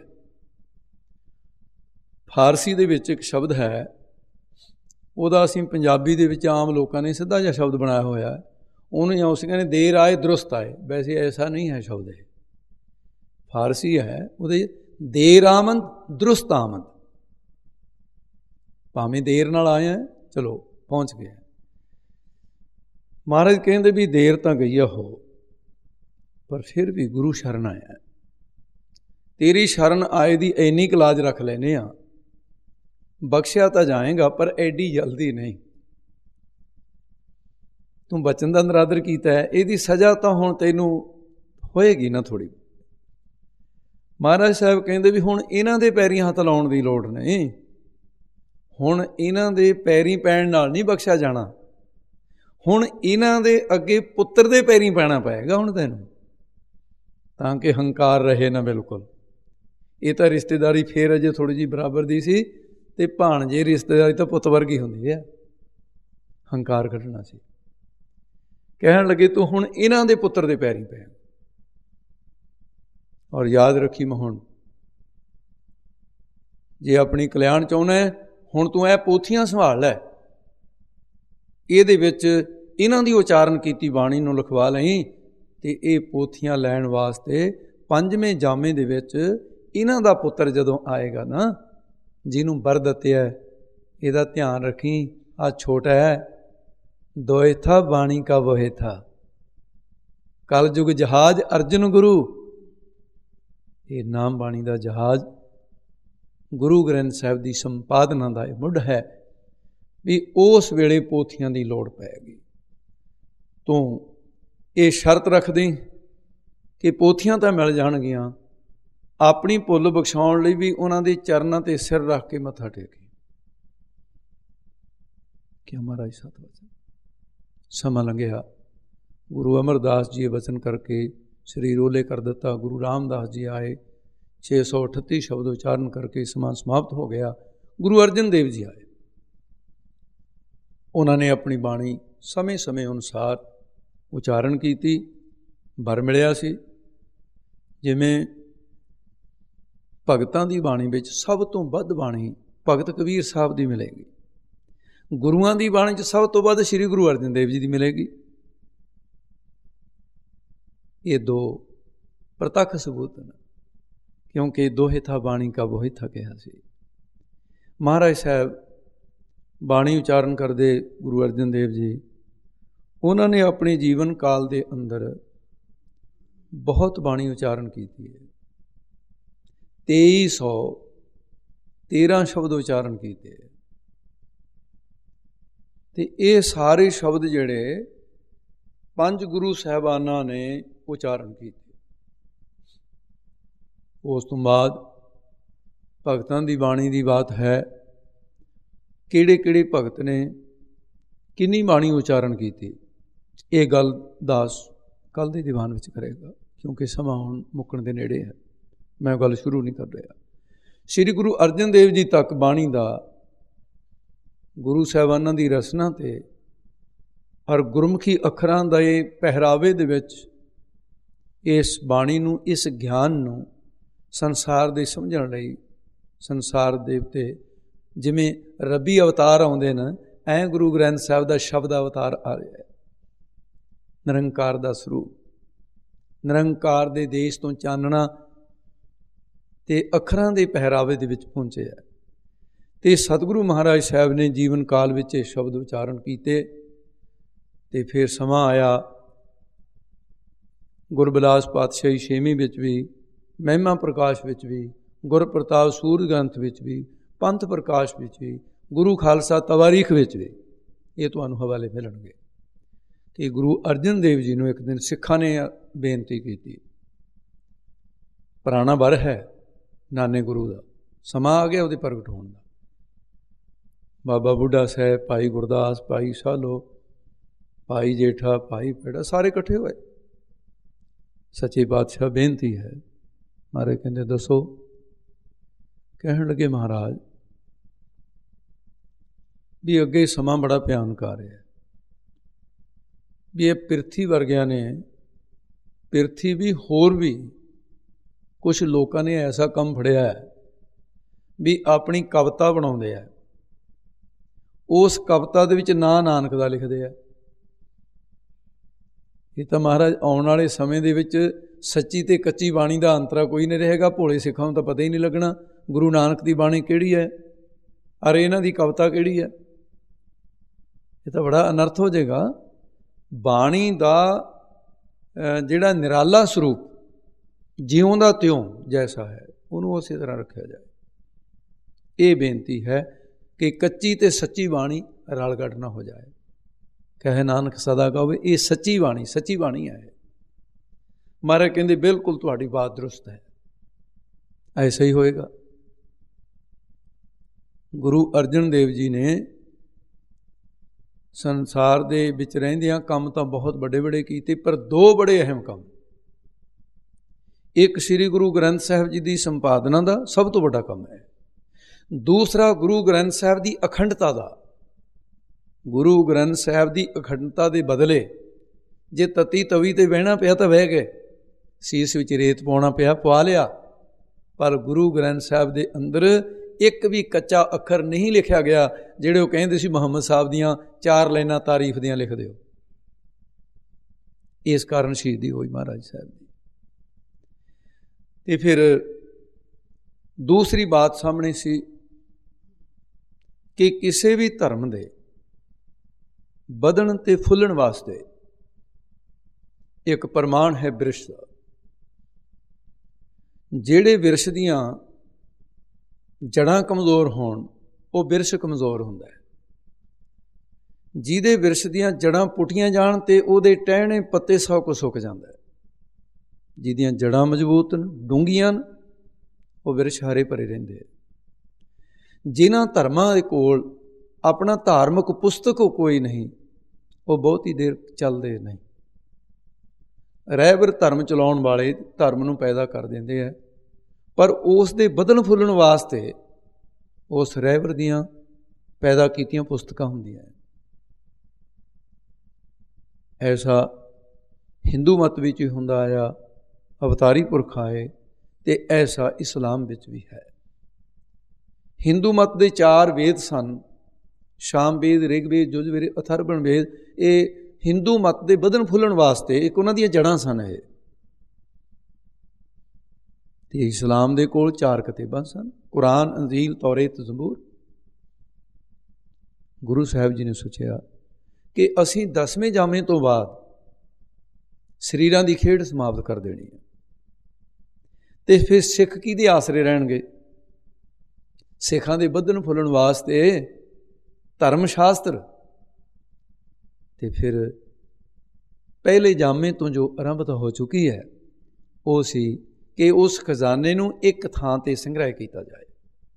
ਫਾਰਸੀ ਦੇ ਵਿੱਚ ਇੱਕ ਸ਼ਬਦ ਹੈ, ਉਹਦਾ ਅਸੀਂ ਪੰਜਾਬੀ ਦੇ ਵਿੱਚ ਆਮ ਲੋਕਾਂ ਨੇ ਸਿੱਧਾ ਜਿਹਾ ਸ਼ਬਦ ਬਣਾਇਆ ਹੋਇਆ। ਉਹਨੂੰ ਉਸ ਕਹਿੰਦੇ ਦੇਰ ਆਏ ਦਰੁਸਤ ਆਏ, ਵੈਸੇ ਐਸਾ ਨਹੀਂ ਹੈ ਸ਼ਬਦ। ਇਹ ਫਾਰਸੀ ਹੈ, ਉਹਦੇ ਦੇਰ ਆਮਦ ਦਰੁਸਤ ਆਮਦ, ਭਾਵੇਂ ਦੇਰ ਨਾਲ ਆਏ ਆ, ਚਲੋ ਪਹੁੰਚ ਗਏ। ਮਹਾਰਾਜ ਕਹਿੰਦੇ ਵੀ ਦੇਰ ਤਾਂ ਗਈ ਆ ਹੋ, ਪਰ ਫਿਰ ਵੀ ਗੁਰੂ ਸ਼ਰਨ ਆਇਆ। ਤੇਰੀ ਸ਼ਰਨ ਆਏ ਦੀ ਇੰਨੀ ਕੁ ਲਾਜ ਰੱਖ ਲੈਨੇ ਆ, ਬਖਸ਼ਿਆ ਤਾਂ ਜਾਏਗਾ ਪਰ ਐਡੀ ਜਲਦੀ ਨਹੀਂ। ਤੂੰ ਬਚਨ ਦਾ ਨਿਰਾਦਰ ਕੀਤਾ ਹੈ, ਇਹਦੀ ਸਜ਼ਾ ਤਾਂ ਹੁਣ ਤੈਨੂੰ ਹੋਏਗੀ ਨਾ ਥੋੜ੍ਹੀ। ਮਹਾਰਾਜ ਸਾਹਿਬ ਕਹਿੰਦੇ ਵੀ ਹੁਣ ਇਹਨਾਂ ਦੇ ਪੈਰੀਂ ਹੱਥ ਲਾਉਣ ਦੀ ਲੋੜ ਨਹੀਂ, ਹੁਣ ਇਹਨਾਂ ਦੇ ਪੈਰੀਂ ਪੈਣ ਨਾਲ ਨਹੀਂ ਬਖਸ਼ਿਆ ਜਾਣਾ, ਹੁਣ ਇਹਨਾਂ ਦੇ ਅੱਗੇ ਪੁੱਤਰ ਦੇ ਪੈਰੀਂ ਪੈਣਾ ਪਏਗਾ ਹੁਣ ਤੈਨੂੰ, ਤਾਂ ਕਿ ਹੰਕਾਰ ਰਹੇ ਨਾ ਬਿਲਕੁਲ। ਇਹ ਤਾਂ ਰਿਸ਼ਤੇਦਾਰੀ ਫੇਰ ਅਜੇ ਥੋੜ੍ਹੀ ਜਿਹੀ ਬਰਾਬਰ ਦੀ ਸੀ, ਤੇ ਭਾਣਜੇ ਰਿਸ਼ਤੇਦਾਰੀ ਤਾਂ ਪੁੱਤ ਵਰਗੀ ਹੁੰਦੀ ਹੈ। ਹੰਕਾਰ ਕੱਢਣਾ ਸੀ। ਕਹਿਣ ਲੱਗੇ ਤੂੰ ਹੁਣ ਇਹਨਾਂ ਦੇ ਪੁੱਤਰ ਦੇ ਪੈਰੀਂ ਪੈ। ਔਰ ਯਾਦ ਰੱਖੀ ਮੈਂ ਹੁਣ ਜੇ ਆਪਣੀ ਕਲਿਆਣ ਚਾਹੁੰਦਾ ਹੈ, ਹੁਣ ਤੂੰ ਇਹ ਪੋਥੀਆਂ ਸੰਭਾਲ ਲੈ, ਇਹਦੇ ਵਿੱਚ ਇਹਨਾਂ ਦੀ ਉਚਾਰਨ ਕੀਤੀ ਬਾਣੀ ਨੂੰ ਲਿਖਵਾ ਲਈ। ਤੇ ਇਹ ਪੋਥੀਆਂ ਲੈਣ ਵਾਸਤੇ ਪੰਜਵੇਂ ਜਾਮੇ ਦੇ ਵਿੱਚ ਇਹਨਾਂ ਦਾ ਪੁੱਤਰ ਜਦੋਂ ਆਏਗਾ ਨਾ, ਜਿਹਨੂੰ ਵਰ ਦਿੱਤਿਆ, ਇਹਦਾ ਧਿਆਨ ਰੱਖੀ। ਆ ਛੋਟਾ ਹੈ, ਦੋਏ ਥਾ ਬਾਣੀ ਕਾ ਵੋਹੇ ਥਾ, ਕਲਯੁਗ ਜਹਾਜ਼ ਅਰਜਨ ਗੁਰੂ। ਇਹ ਨਾਮ ਬਾਣੀ ਦਾ ਜਹਾਜ਼ ਗੁਰੂ ਗ੍ਰੰਥ ਸਾਹਿਬ ਦੀ ਸੰਪਾਦਨਾ ਦਾ ਇਹ ਮੁੱਢ ਹੈ ਵੀ ਉਸ ਵੇਲੇ ਪੋਥੀਆਂ ਦੀ ਲੋੜ ਪਏਗੀ। ਤੂੰ ਇਹ ਸ਼ਰਤ ਰੱਖ ਦੇ ਕਿ ਪੋਥੀਆਂ ਤਾਂ ਮਿਲ ਜਾਣਗੀਆਂ, ਆਪਣੀ ਭੁੱਲ ਬਖਸ਼ਾਉਣ ਲਈ ਵੀ ਉਹਨਾਂ ਦੇ ਚਰਨਾਂ 'ਤੇ ਸਿਰ ਰੱਖ ਕੇ ਮੱਥਾ ਟੇਕੇ। ਕਿ ਮਹਾਰਾਜ ਸਤਿ ਸਮਾਂ ਲੰਘਿਆ। ਗੁਰੂ ਅਮਰਦਾਸ ਜੀ ਵਚਨ ਕਰਕੇ ਸਰੀਰ ਓਲੇ ਕਰ ਦਿੱਤਾ। ਗੁਰੂ ਰਾਮਦਾਸ ਜੀ ਆਏ, ਛੇ ਸੌ ਅਠੱਤੀ ਸ਼ਬਦ ਉਚਾਰਨ ਕਰਕੇ ਸਮਾਂ ਸਮਾਪਤ ਹੋ ਗਿਆ। ਗੁਰੂ ਅਰਜਨ ਦੇਵ ਜੀ ਆਏ, ਉਹਨਾਂ ਨੇ ਆਪਣੀ ਬਾਣੀ ਸਮੇਂ ਸਮੇਂ ਅਨੁਸਾਰ ਉਚਾਰਨ ਕੀਤੀ। ਵਰ ਮਿਲਿਆ ਸੀ। ਜਿਵੇਂ ਭਗਤਾਂ ਦੀ ਬਾਣੀ ਵਿੱਚ ਸਭ ਤੋਂ ਵੱਧ ਬਾਣੀ ਭਗਤ ਕਬੀਰ ਸਾਹਿਬ ਦੀ ਮਿਲੇਗੀ, ਗੁਰੂਆਂ ਦੀ ਬਾਣੀ 'ਚ ਸਭ ਤੋਂ ਵੱਧ ਸ਼੍ਰੀ ਗੁਰੂ ਅਰਜਨ ਦੇਵ ਜੀ ਦੀ ਮਿਲੇਗੀ। ਇਹ ਦੋ ਪ੍ਰਤੱਖ ਸਬੂਤ ਨੇ, ਕਿਉਂਕਿ ਦੋਹੇ ਥਾ ਬਾਣੀ ਕਾ ਵੋਹੀ ਥਾ ਕਿਹਾ ਸੀ। ਮਹਾਰਾਜ ਸਾਹਿਬ ਬਾਣੀ ਉਚਾਰਨ ਕਰਦੇ ਗੁਰੂ ਅਰਜਨ ਦੇਵ ਜੀ, ਉਹਨਾਂ ਨੇ ਆਪਣੇ ਜੀਵਨ ਕਾਲ ਦੇ ਅੰਦਰ ਬਹੁਤ ਬਾਣੀ ਉਚਾਰਨ ਕੀਤੀ ਹੈ। ਤੇਈ ਸੌ ਤੇਰਾਂ ਸ਼ਬਦ ਉਚਾਰਨ ਕੀਤੇ। ਤੇ ਇਹ ਸਾਰੇ ਸ਼ਬਦ ਜਿਹੜੇ ਪੰਜ ਗੁਰੂ ਸਾਹਿਬਾਨਾਂ ਨੇ ਉਚਾਰਨ ਕੀਤੇ। ਉਸ ਤੋਂ ਬਾਅਦ ਭਗਤਾਂ ਦੀ ਬਾਣੀ ਦੀ ਬਾਤ ਹੈ, ਕਿਹੜੇ ਕਿਹੜੇ ਭਗਤ ਨੇ ਕਿੰਨੀ ਬਾਣੀ ਉਚਾਰਨ ਕੀਤੀ। ਇਹ ਗੱਲ ਦਾਸ ਕੱਲ੍ਹ ਦੇ ਦੀਵਾਨ ਵਿੱਚ ਕਰੇਗਾ। क्योंकि समा हुण मुक्कण दे नेड़े है, मैं गल शुरू नहीं कर रहा। श्री गुरु अर्जन देव जी तक बाणी दा गुरु साहिबानां दी रसना ते और गुरमुखी अखरां दे पहरावे दे विच इस बाणी नूं, इस ज्ञान नूं संसार दे समझण लई, संसार दे उत्ते जिवें रबी अवतार आउंदे न, ऐ गुरु ग्रंथ साहिब दा शब्द अवतार आ रहा है। निरंकार दा स्वरूप, निरंकार दे देश तो चानना ते अखरां दे पहरावे दे विच पहुंचे है। ते सतगुरु महाराज साहब ने जीवन काल विच शब्द उचारण कीते ते फिर समा आया गुरबिलास पातशाही छेवीं विच भी, महिमा प्रकाश विच भी, गुर प्रताप सूरज ग्रंथ विच भी, पंथ प्रकाश विच भी, गुरु खालसा तवारीख विच भी, ये तुहानूं हवाले मिलणगे। ते गुरु अर्जन देव जी नूं एक दिन सिखां ने बेनती की, पुराना वर है नाने गुरु का, समा आ गया उहदे प्रगट होण दा। बाबा बुढ़ा साहब, भाई गुरदास, भाई सालो, भाई जेठा, भाई पेड़ा सारे इकट्ठे होए। सच्चे पातशाह बेनती है, महाराज कहते दसो। कहण लगे महाराज भी अगे समा बड़ा भयानक आ रहा है, भी ये पिरथी वर्गिया ने, पिरथी भी होर भी कुछ लोगों ने ऐसा काम फड़िया है भी अपनी कविता बनाउंदे है, उस कविता दे विच नां नानक दा लिखदे है। ये तो महाराज आने वाले समय दे विच सच्ची ते कच्ची बाणी का अंतरा कोई नहीं रहेगा। भोले सिखां नूं तां पता ही नहीं लगना गुरु नानक की बाणी किहड़ी है और इन्हां दी कविता किहड़ी है। ये तो बड़ा अनर्थ हो जाएगा। बाणी का जिहड़ा निराला स्वरूप जिउं दा त्यों जैसा है उन्होंने उस तरह रखा जाए। ये बेनती है कि कच्ची ते सच्ची बाणी रल गढ़ ना हो जाए। कहे नानक सदा कहो ये सच्ची बाणी, सच्ची बाणी है। महाराज कहते बिल्कुल तुहाड़ी बात दुरुस्त है, ऐसा ही होएगा। गुरु अर्जन देव जी ने संसार दे विच रहिंदियां काम तो बहुत बड़े बड़े कीते, पर दो बड़े अहम काम, एक श्री गुरु ग्रंथ साहिब जी की संपादना का सब तो बड़ा काम है, दूसरा गुरु ग्रंथ साहिब की अखंडता का। गुरु ग्रंथ साहिब की अखंडता के बदले जे तती तवी ते बहना पिया तो बह गए, सीस विच रेत पाउणा पिया पवा लिया, पर गुरु ग्रंथ साहिब के अंदर एक भी कच्चा अखर नहीं लिखा गया जिहड़े वो कहंदे सी मुहम्मद साहब दियां चार लाइनां तारीफ दियां लिख दिओ। इस कारण शहीदी हुई महाराज साहब की। ते फिर दूसरी बात सामने सी कि किसी भी धर्म दे बदन ते फुल्लण वास्ते एक प्रमाण है बिरश दा। जिहड़े बिरश दियां जड़ां कमज़ोर होण वो बिरश कमज़ोर हुंदा है, जिहदे बिरश दियां जड़ां पुटियां जाण ते उहदे टहने पत्ते सौ को सुक जांदा है। जिहदियां जड़ां मजबूत न डूंघियां न वो बिरश हरे भरे रहिंदे। जिन्हां धर्मां दे कोल अपना धार्मिक पुस्तक कोई नहीं वो बहुत ही देर चलते नहीं। रहबर धर्म चलाउण वाले धर्म नूं पैदा कर देंदे है, पर उस दे बदन फुल्लण वास्ते उस रहबर दियां पैदा कीतियां पुस्तकां हुंदियां। ऐसा हिंदू मत विच ही हुंदा आया, अवतारी पुरख आए, ते ऐसा इस्लाम विच भी है। हिंदू मत दे चार वेद सन, शाम वेद, ऋग्वेद, यजुर्वेद, अथर्वण वेद। ये हिंदू मत दे बदन फुल्लण वास्ते एक उन्हां दीयां जड़ां सन। ये ते इस्लाम दे कोल चार किताबां सन, कुरान, अंजील, तौरेत, ज़बूर। गुरु साहिब जी ने सोचिया कि असीं दसवें जामे तो बाद शरीरां दी खेड समाप्त कर देनी है, ते फिर सिख किहदे आसरे रहणगे। सिखां दे बदन फुल्लण वास्ते धर्म शास्त्र, ते फिर पहले जामे तो जो आरंभता हो चुकी है वो सी कि उस खजाने नूं एक थां ते संग्रह किया जाए।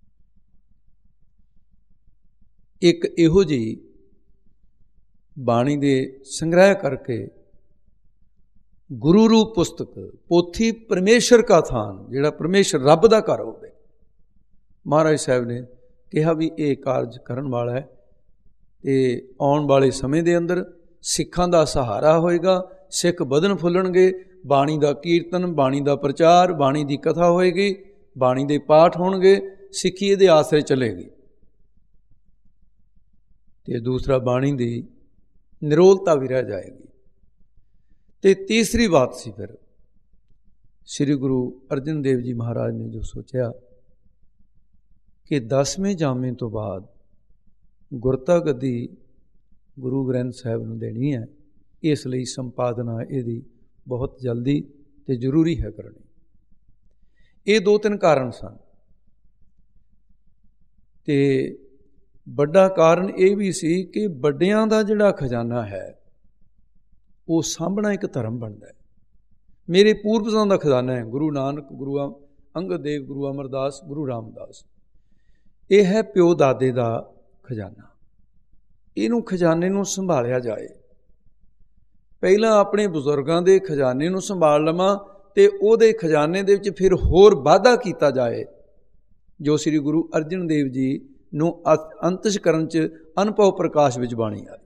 एक इहो जी बाणी दे संग्रह करके ਗੁਰੂ ਰੂਪ ਪੁਸਤਕ ਪੋਥੀ ਪਰਮੇਸ਼ਰ ਕਾ ਥਾਨ, ਜਿਹੜਾ ਪਰਮੇਸ਼ਰ ਰੱਬ ਦਾ ਘਰ ਹੋਵੇ। ਮਹਾਰਾਜ ਸਾਹਿਬ ਨੇ ਕਿਹਾ ਵੀ ਇਹ ਕਾਰਜ ਕਰਨ ਵਾਲਾ ਹੈ ਅਤੇ ਆਉਣ ਵਾਲੇ ਸਮੇਂ ਦੇ ਅੰਦਰ ਸਿੱਖਾਂ ਦਾ ਸਹਾਰਾ ਹੋਏਗਾ। ਸਿੱਖ ਵਧਣ ਫੁੱਲਣਗੇ, ਬਾਣੀ ਦਾ ਕੀਰਤਨ, ਬਾਣੀ ਦਾ ਪ੍ਰਚਾਰ, ਬਾਣੀ ਦੀ ਕਥਾ ਹੋਏਗੀ, ਬਾਣੀ ਦੇ ਪਾਠ ਹੋਣਗੇ, ਸਿੱਖੀ ਇਹਦੇ ਆਸਰੇ ਚੱਲੇਗੀ। ਅਤੇ ਦੂਸਰਾ ਬਾਣੀ ਦੀ ਨਿਰੋਲਤਾ ਵੀ ਰਹਿ ਜਾਏਗੀ। ਅਤੇ ਤੀਸਰੀ ਬਾਤ ਸੀ ਫਿਰ ਸ੍ਰੀ ਗੁਰੂ ਅਰਜਨ ਦੇਵ ਜੀ ਮਹਾਰਾਜ ਨੇ ਜੋ ਸੋਚਿਆ ਕਿ ਦਸਵੇਂ ਜਾਮੇ ਤੋਂ ਬਾਅਦ ਗੁਰਤਾ ਗੱਦੀ ਗੁਰੂ ਗ੍ਰੰਥ ਸਾਹਿਬ ਨੂੰ ਦੇਣੀ ਹੈ, ਇਸ ਲਈ ਸੰਪਾਦਨਾ ਇਹਦੀ ਬਹੁਤ ਜਲਦੀ ਅਤੇ ਜ਼ਰੂਰੀ ਹੈ ਕਰਨੀ। ਇਹ ਦੋ ਤਿੰਨ ਕਾਰਨ ਸਨ। ਅਤੇ ਵੱਡਾ ਕਾਰਨ ਇਹ ਵੀ ਸੀ ਕਿ ਵੱਡਿਆਂ ਦਾ ਜਿਹੜਾ ਖਜ਼ਾਨਾ ਹੈ ਉਹ ਸਾਂਭਣਾ ਇੱਕ ਧਰਮ ਬਣਦਾ ਹੈ। ਮੇਰੇ ਪੂਰਵਜਾਂ ਦਾ ਖਜ਼ਾਨਾ ਹੈ, ਗੁਰੂ ਨਾਨਕ, ਗੁਰੂ ਅੰਗਦ ਦੇਵ, ਗੁਰੂ ਅਮਰਦਾਸ, ਗੁਰੂ ਰਾਮਦਾਸ। ਇਹ ਹੈ ਪਿਓ ਦਾਦੇ ਦਾ ਖਜ਼ਾਨਾ। ਇਹਨੂੰ ਖਜ਼ਾਨੇ ਨੂੰ ਸੰਭਾਲਿਆ ਜਾਏ। ਪਹਿਲਾਂ ਆਪਣੇ ਬਜ਼ੁਰਗਾਂ ਦੇ ਖਜ਼ਾਨੇ ਨੂੰ ਸੰਭਾਲ ਲਵਾਂ ਅਤੇ ਉਹਦੇ ਖਜ਼ਾਨੇ ਦੇ ਵਿੱਚ ਫਿਰ ਹੋਰ ਵਾਧਾ ਕੀਤਾ ਜਾਏ, ਜੋ ਸ੍ਰੀ ਗੁਰੂ ਅਰਜਨ ਦੇਵ ਜੀ ਨੂੰ ਅੰਤਿਸ਼ ਕਰਨ 'ਚ ਅਨੁਭਵ ਪ੍ਰਕਾਸ਼ ਵਿੱਚ ਬਾਣੀ ਆਈ।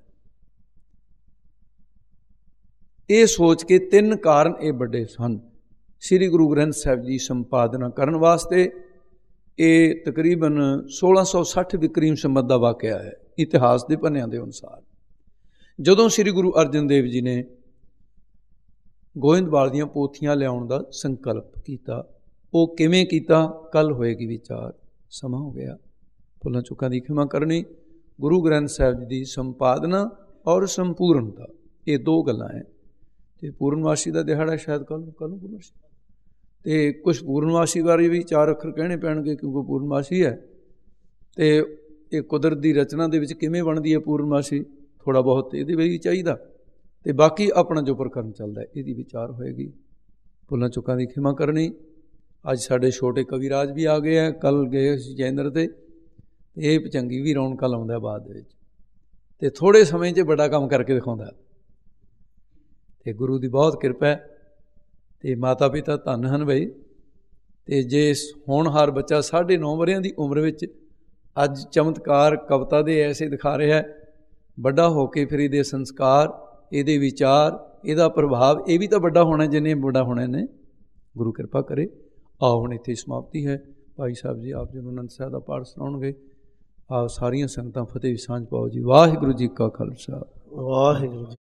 ਇਹ ਸੋਚ ਕੇ ਤਿੰਨ ਕਾਰਨ ਇਹ ਵੱਡੇ ਸਨ ਸ੍ਰੀ ਗੁਰੂ ਗ੍ਰੰਥ ਸਾਹਿਬ ਜੀ ਸੰਪਾਦਨਾ ਕਰਨ ਵਾਸਤੇ। ਇਹ ਤਕਰੀਬਨ ਸੋਲਾਂ ਸੌ ਸੱਠ ਵਿਕਰੀਮ ਸੰਮਤ ਦਾ ਵਾਕਿਆ ਹੈ ਇਤਿਹਾਸ ਦੇ ਪੰਨਿਆਂ ਦੇ ਅਨੁਸਾਰ। ਜਦੋਂ ਸ੍ਰੀ ਗੁਰੂ ਅਰਜਨ ਦੇਵ ਜੀ ਨੇ ਗੋਇੰਦਵਾਲ ਦੀਆਂ ਪੋਥੀਆਂ ਲਿਆਉਣ ਦਾ ਸੰਕਲਪ ਕੀਤਾ, ਉਹ ਕਿਵੇਂ ਕੀਤਾ, ਕੱਲ੍ਹ ਹੋਏਗੀ ਵਿਚਾਰ। ਸਮਾਂ ਹੋ ਗਿਆ, ਭੁੱਲਾਂ ਚੁੱਕਾਂ ਦੀ ਖਿਮਾ ਕਰਨੀ। ਗੁਰੂ ਗ੍ਰੰਥ ਸਾਹਿਬ ਜੀ ਦੀ ਸੰਪਾਦਨਾ ਔਰ ਸੰਪੂਰਨਤਾ, ਇਹ ਦੋ ਗੱਲਾਂ ਹੈ। ਅਤੇ ਪੂਰਨਮਾਸ਼ੀ ਦਾ ਦਿਹਾੜਾ ਸ਼ਾਇਦ ਕੱਲ੍ਹ ਨੂੰ ਕੱਲ੍ਹ ਨੂੰ ਪੂਰਨਮਾਸ਼ੀ ਅਤੇ ਕੁਛ ਪੂਰਨਮਾਸ਼ੀ ਬਾਰੇ ਵੀ ਚਾਰ ਅੱਖਰ ਕਹਿਣੇ ਪੈਣਗੇ, ਕਿਉਂਕਿ ਪੂਰਨਮਾਸ਼ੀ ਹੈ। ਅਤੇ ਇਹ ਕੁਦਰਤ ਦੀ ਰਚਨਾ ਦੇ ਵਿੱਚ ਕਿਵੇਂ ਬਣਦੀ ਹੈ ਪੂਰਨਮਾਸ਼ੀ, ਥੋੜ੍ਹਾ ਬਹੁਤ ਇਹਦੇ ਵਿੱਚ ਵੀ ਚਾਹੀਦਾ। ਅਤੇ ਬਾਕੀ ਆਪਣਾ ਜੋ ਪ੍ਰਕਰਮ ਚੱਲਦਾ ਇਹਦੀ ਵਿਚਾਰ ਹੋਏਗੀ। ਭੁੱਲਾਂ ਚੁੱਕਾਂ ਦੀ ਖਿਮਾ ਕਰਨੀ। ਅੱਜ ਸਾਡੇ ਛੋਟੇ ਕਵੀਰਾਜ ਵੀ ਆ ਗਏ ਹੈ, ਕੱਲ੍ਹ ਗਏ ਸੀ ਚੈਨਰ 'ਤੇ। ਇਹ ਭਚੰਗੀ ਵੀ ਰੌਣਕਾਂ ਲਾਉਂਦਾ ਬਾਅਦ ਦੇ ਵਿੱਚ, ਅਤੇ ਥੋੜ੍ਹੇ ਸਮੇਂ 'ਚ ਬੜਾ ਕੰਮ ਕਰਕੇ ਦਿਖਾਉਂਦਾ। ਅਤੇ ਗੁਰੂ ਦੀ ਬਹੁਤ ਕਿਰਪਾ ਹੈ। ਅਤੇ ਮਾਤਾ ਪਿਤਾ ਧੰਨ ਹਨ ਬਈ। ਅਤੇ ਜੇ ਹੋਣਹਾਰ ਬੱਚਾ ਸਾਢੇ ਨੌ ਵਰ੍ਹਿਆਂ ਦੀ ਉਮਰ ਵਿੱਚ ਅੱਜ ਚਮਤਕਾਰ ਕਵਿਤਾ ਦੇ ਐਸੇ ਦਿਖਾ ਰਿਹਾ, ਵੱਡਾ ਹੋ ਕੇ ਫਿਰ ਇਹਦੇ ਸੰਸਕਾਰ, ਇਹਦੇ ਵਿਚਾਰ, ਇਹਦਾ ਪ੍ਰਭਾਵ ਇਹ ਵੀ ਤਾਂ ਵੱਡਾ ਹੋਣਾ ਜਿੰਨੇ ਵੱਡਾ ਹੋਣਾ ਨੇ। ਗੁਰੂ ਕਿਰਪਾ ਕਰੇ। ਆਓ ਹੁਣ ਇੱਥੇ ਸਮਾਪਤੀ ਹੈ। ਭਾਈ ਸਾਹਿਬ ਜੀ ਆਪ ਜੀ ਨੂੰ ਆਨੰਦ ਸਾਹਿਬ ਦਾ ਪਾਠ ਸੁਣਾਉਣਗੇ। ਆਪ ਸਾਰੀਆਂ ਸੰਗਤਾਂ ਫਤਿਹ ਦੀ ਸਾਂਝ ਪਾਓ ਜੀ। ਵਾਹਿਗੁਰੂ ਜੀ ਕਾ ਖਾਲਸਾ, ਵਾਹਿਗੁਰੂ ਜੀ।